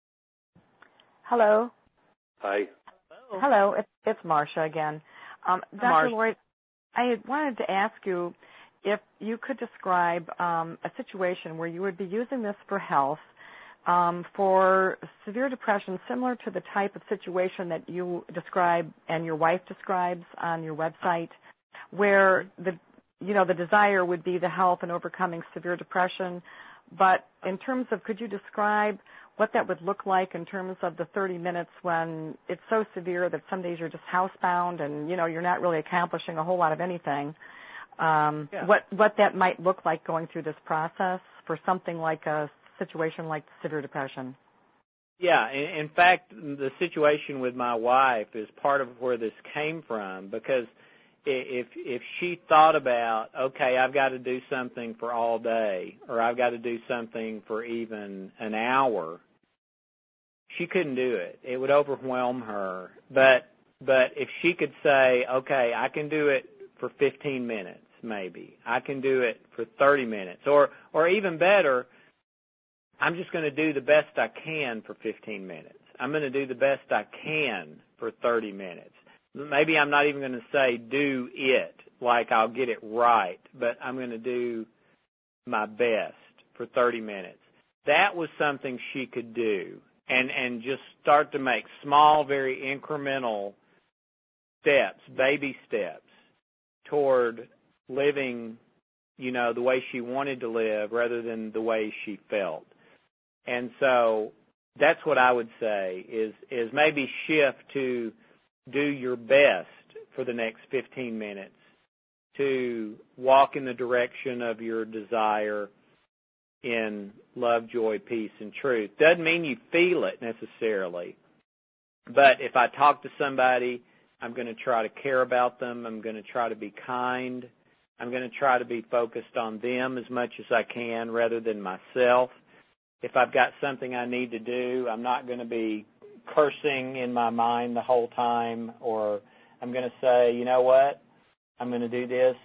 Hello. Hi. Hello. Hello. It's, it's Marcia again. Um, Doctor Marcia. Lloyd, I wanted to ask you if you could describe um, a situation where you would be using this for health um, for severe depression, similar to the type of situation that you describe and your wife describes on your website, where the you know the desire would be the health and overcoming severe depression. But in terms of, could you describe what that would look like in terms of the thirty minutes when it's so severe that some days you're just housebound and, you know, you're not really accomplishing a whole lot of anything? Um, yeah. What what that might look like going through this process for something like a situation like severe depression? Yeah, in, in fact, the situation with my wife is part of where this came from, because if if she thought about, okay, I've got to do something for all day, or I've got to do something for even an hour, she couldn't do it. It would overwhelm her. But but if she could say, okay, I can do it for fifteen minutes, maybe. I can do it for thirty minutes. Or or even better, I'm just going to do the best I can for fifteen minutes. I'm going to do the best I can for thirty minutes. Maybe I'm not even going to say do it, like I'll get it right, but I'm going to do my best for thirty minutes. That was something she could do, and, and just start to make small, very incremental steps, baby steps, toward living, you know, the way she wanted to live rather than the way she felt. And so that's what I would say is is maybe shift to do your best for the next fifteen minutes to walk in the direction of your desire in love, joy, peace, and truth. Doesn't mean you feel it necessarily, but if I talk to somebody, I'm going to try to care about them. I'm going to try to be kind. I'm going to try to be focused on them as much as I can rather than myself. If I've got something I need to do, I'm not going to be cursing in my mind the whole time, or I'm going to say, you know what, I'm going to do this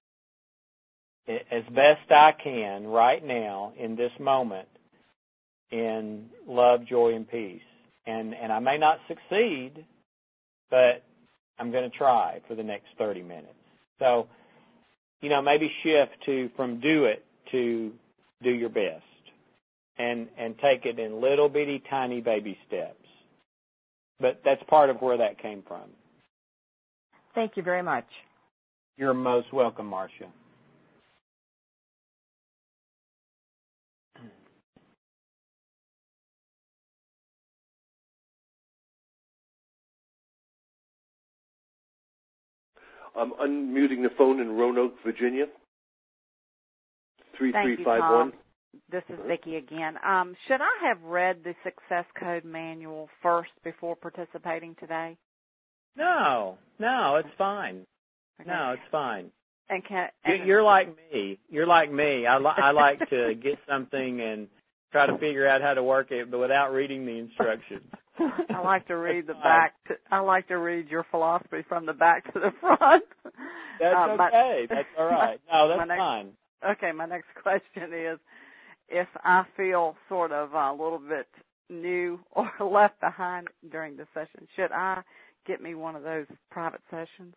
as best I can right now in this moment in love, joy, and peace. And, and I may not succeed, but I'm going to try for the next thirty minutes. So, you know, maybe shift to from do it to do your best and, and take it in little bitty tiny baby steps. But that's part of where that came from. Thank you very much. You're most welcome, Marcia. I'm unmuting the phone in Roanoke, Virginia. three three five one. This is Vicki again. Um, should I have read the Success Code manual first before participating today? No, no, it's fine. Okay. No, it's fine. And can, and You're like me. You're like me. I, li- I like to get something and try to figure out how to work it, but without reading the instructions. I like to read the back. To, I like to read your philosophy from the back to the front. That's uh, okay. My, that's all right. No, that's next, fine. Okay, my next question is, if I feel sort of a little bit new or left behind during the session, should I get me one of those private sessions?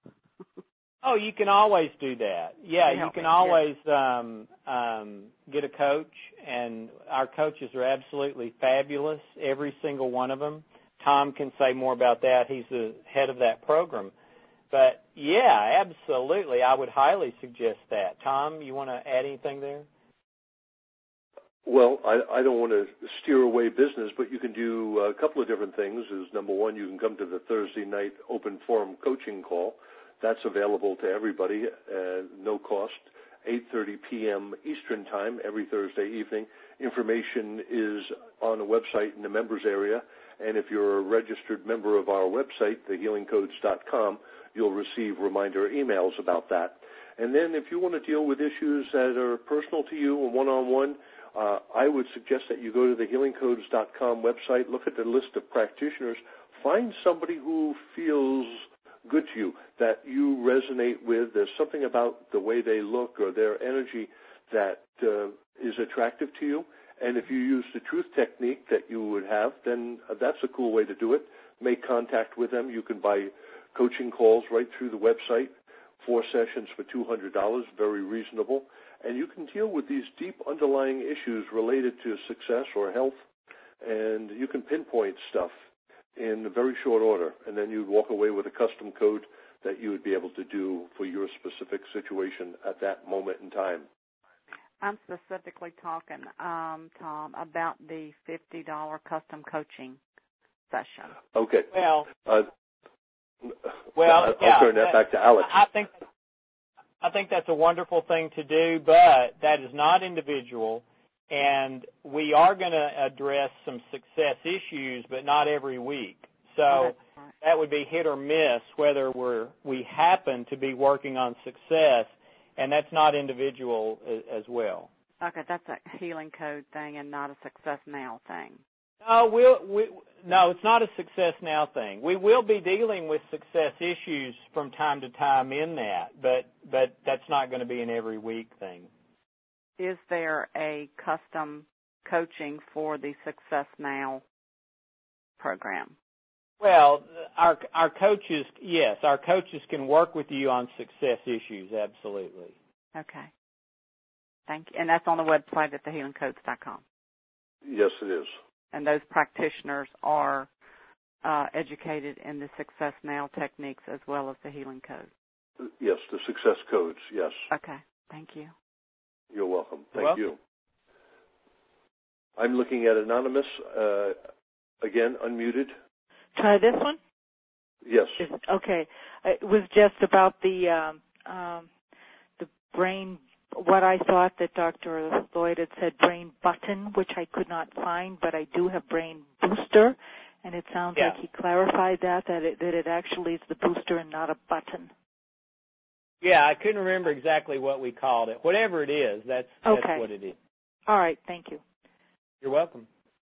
Oh, you can always do that. Yeah, you can always yeah. um, um, get a coach, and our coaches are absolutely fabulous, every single one of them. Tom can say more about that. He's the head of that program. But, yeah, absolutely, I would highly suggest that. Tom, you want to add anything there? Well, I, I don't want to steer away business, but you can do a couple of different things. Is number one, you can come to the Thursday night open forum coaching call. That's available to everybody, uh, no cost, eight thirty p.m. Eastern Time every Thursday evening. Information is on the website in the members area, and if you're a registered member of our website, the healing codes dot com, you'll receive reminder emails about that. And then if you want to deal with issues that are personal to you and one-on-one, uh, I would suggest that you go to the healing codes dot com website, look at the list of practitioners, find somebody who feels good to you, that you resonate with. There's something about the way they look or their energy that uh, is attractive to you. And if you use the truth technique that you would have, then that's a cool way to do it. Make contact with them. You can buy coaching calls right through the website, four sessions for two hundred dollars, very reasonable. And you can deal with these deep underlying issues related to success or health, and you can pinpoint stuff in a very short order, and then you'd walk away with a custom code that you would be able to do for your specific situation at that moment in time. I'm specifically talking, um, Tom, about the fifty dollars custom coaching session. Okay. Well, uh, well, I'll yeah, turn that, that back to Alex. I think I think that's a wonderful thing to do, but that is not individual. And we are going to address some success issues, but not every week. So oh, right. that would be hit or miss whether we're we happen to be working on success, and that's not individual as well. Okay, that's a healing code thing and not a Success Now thing. No, we'll, we no, it's not a Success Now thing. We will be dealing with success issues from time to time in that, but but that's not going to be an every week thing. Is there a custom coaching for the Success Now program? Well, our our coaches, yes, our coaches can work with you on success issues, absolutely. Okay. Thank you. And that's on the website at the healing codes dot com. Yes, it is. And those practitioners are uh, educated in the Success Now techniques as well as the healing code? Yes, the success codes, yes. Okay. Thank you. You're welcome. Thank welcome. you. I'm looking at Anonymous, uh, again, unmuted. Try this one? Yes. Okay. It was just about the um, um, the brain, what I thought that Doctor Lloyd had said brain button, which I could not find, but I do have brain booster, and it sounds yeah. like he clarified that, that it, that it actually is the booster and not a button. Yeah, I couldn't remember exactly what we called it. Whatever it is, that's, okay. that's what it is. All right. Thank you. You're welcome.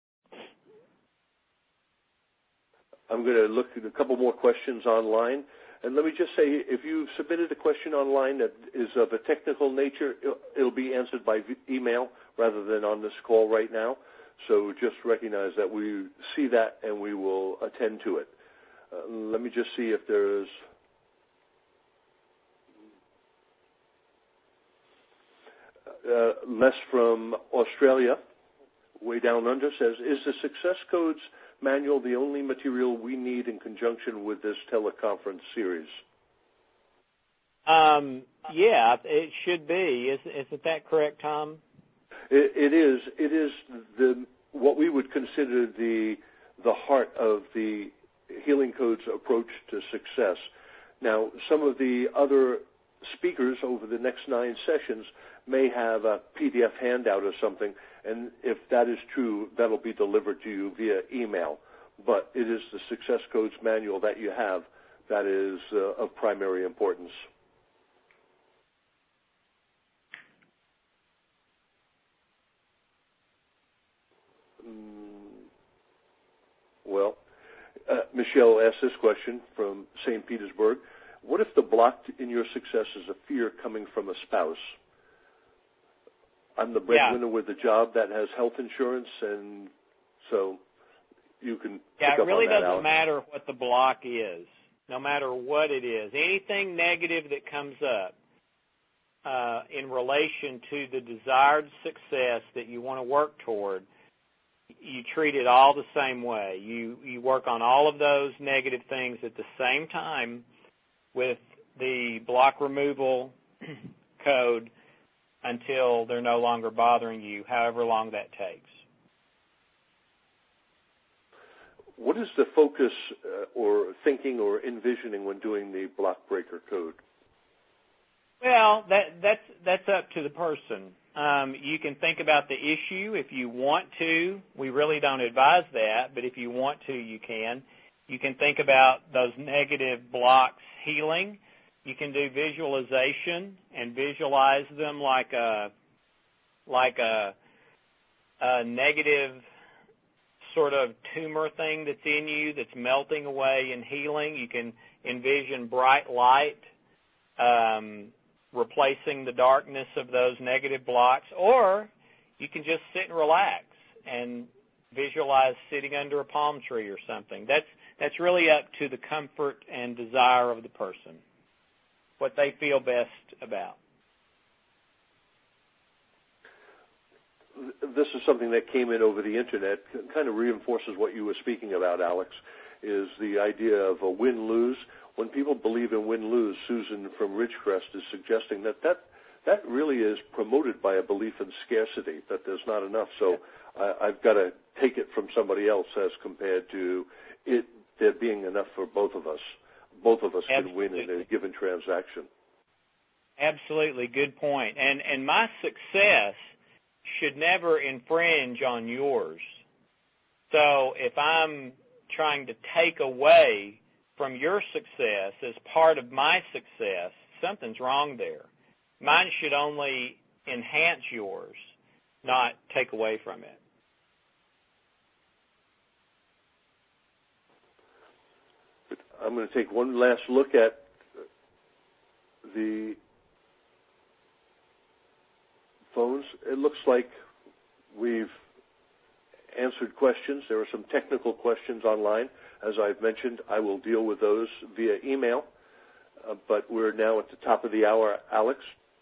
I'm going to look at a couple more questions online. And let me just say, if you submitted a question online that is of a technical nature, it'll be answered by email rather than on this call right now. So just recognize that we see that and we will attend to it. Uh, let me just see if there's... Uh, Les from Australia, way down under, says, is the Success Codes manual the only material we need in conjunction with this teleconference series? Um, yeah, it should be. Is, isn't that correct, Tom? It, it is. It is the what we would consider the the heart of the Healing Codes approach to success. Now, some of the other speakers over the next nine sessions may have a P D F handout or something, and if that is true, that'll be delivered to you via email. But it is the Success Codes manual that you have that is uh, of primary importance. Mm, well, uh, Michelle asked this question from Saint Petersburg. What if the block in your success is a fear coming from a spouse? I'm the breadwinner yeah. with a job that has health insurance, and so you can yeah, pick up it really on that, doesn't Alex. matter what the block is, no matter what it is. Anything negative that comes up uh, in relation to the desired success that you want to work toward, you treat it all the same way. You you work on all of those negative things at the same time with the block removal code until they're no longer bothering you, however long that takes. What is the focus uh, or thinking or envisioning when doing the block breaker code? Well, that that's that's up to the person. Um, you can think about the issue if you want to. We really don't advise that, but if you want to, you can. You can think about those negative blocks healing. You can do visualization and visualize them like a like a, a negative sort of tumor thing that's in you that's melting away and healing. You can envision bright light um, replacing the darkness of those negative blocks, or you can just sit and relax and visualize sitting under a palm tree or something. That's that's really up to the comfort and desire of the person, what they feel best about. This is something that came in over the Internet, kind of reinforces what you were speaking about, Alex, is the idea of a win-lose. When people believe in win-lose, Susan from Ridgecrest is suggesting that that, that really is promoted by a belief in scarcity, that there's not enough. So I, I've got to take it from somebody else as compared to it there being enough for both of us. Both of us Absolutely. can win in a given transaction. Absolutely. Good point. And and my success should never infringe on yours. So if I'm trying to take away from your success as part of my success, something's wrong there. Mine should only enhance yours, not take away from it. I'm going to take one last look at the phones. It looks like we've answered questions. There are some technical questions online. As I've mentioned, I will deal with those via email. Uh, but we're now at the top of the hour. Alex?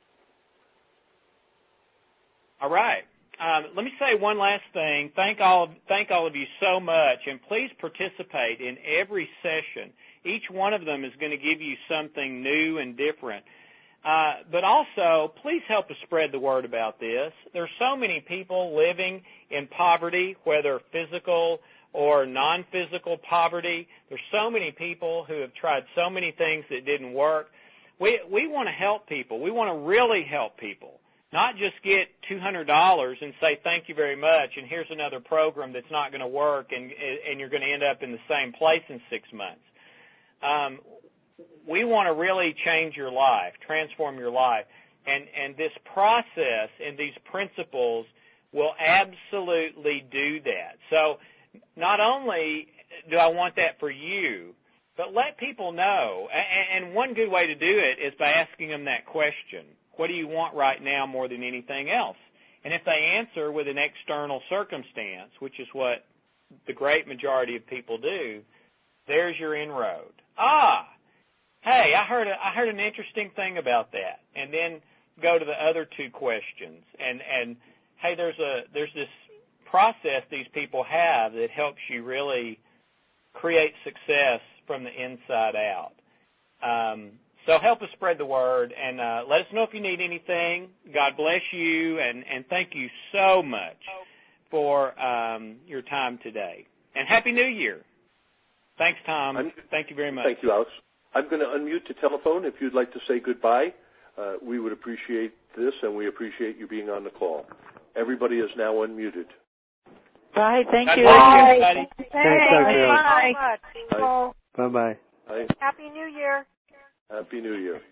All right. Um, let me say one last thing. Thank all, of, thank all of you so much, and please participate in every session. Each one of them is going to give you something new and different. Uh, but also, please help us spread the word about this. There's so many people living in poverty, whether physical or non-physical poverty. There's so many people who have tried so many things that didn't work. We we want to help people. We want to really help people, not just get two hundred dollars and say thank you very much, and here's another program that's not going to work, and and you're going to end up in the same place in six months. Um, we want to really change your life, transform your life, and and this process and these principles will absolutely do that. So not only do I want that for you, but let people know. And one good way to do it is by asking them that question. What do you want right now more than anything else? And if they answer with an external circumstance, which is what the great majority of people do, there's your inroad. Ah, hey, I heard a, I heard an interesting thing about that. And then go to the other two questions. And, and hey, there's a there's this process these people have that helps you really create success from the inside out. Um, so help us spread the word, and uh, let us know if you need anything. God bless you, and, and thank you so much for um, your time today. And Happy New Year. Thanks, Tom. I'm, thank you very much. Thank you, Alex. I'm going to unmute the telephone if you'd like to say goodbye. Uh, we would appreciate this, and we appreciate you being on the call. Everybody is now unmuted. Bye. Thank God you. Bye. Bye. Thanks, Doctor Bye. Bye. Bye-bye. Bye. Happy New Year. Happy New Year.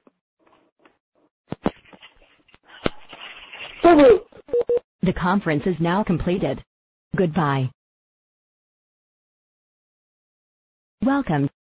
The conference is now completed. Goodbye. Welcome.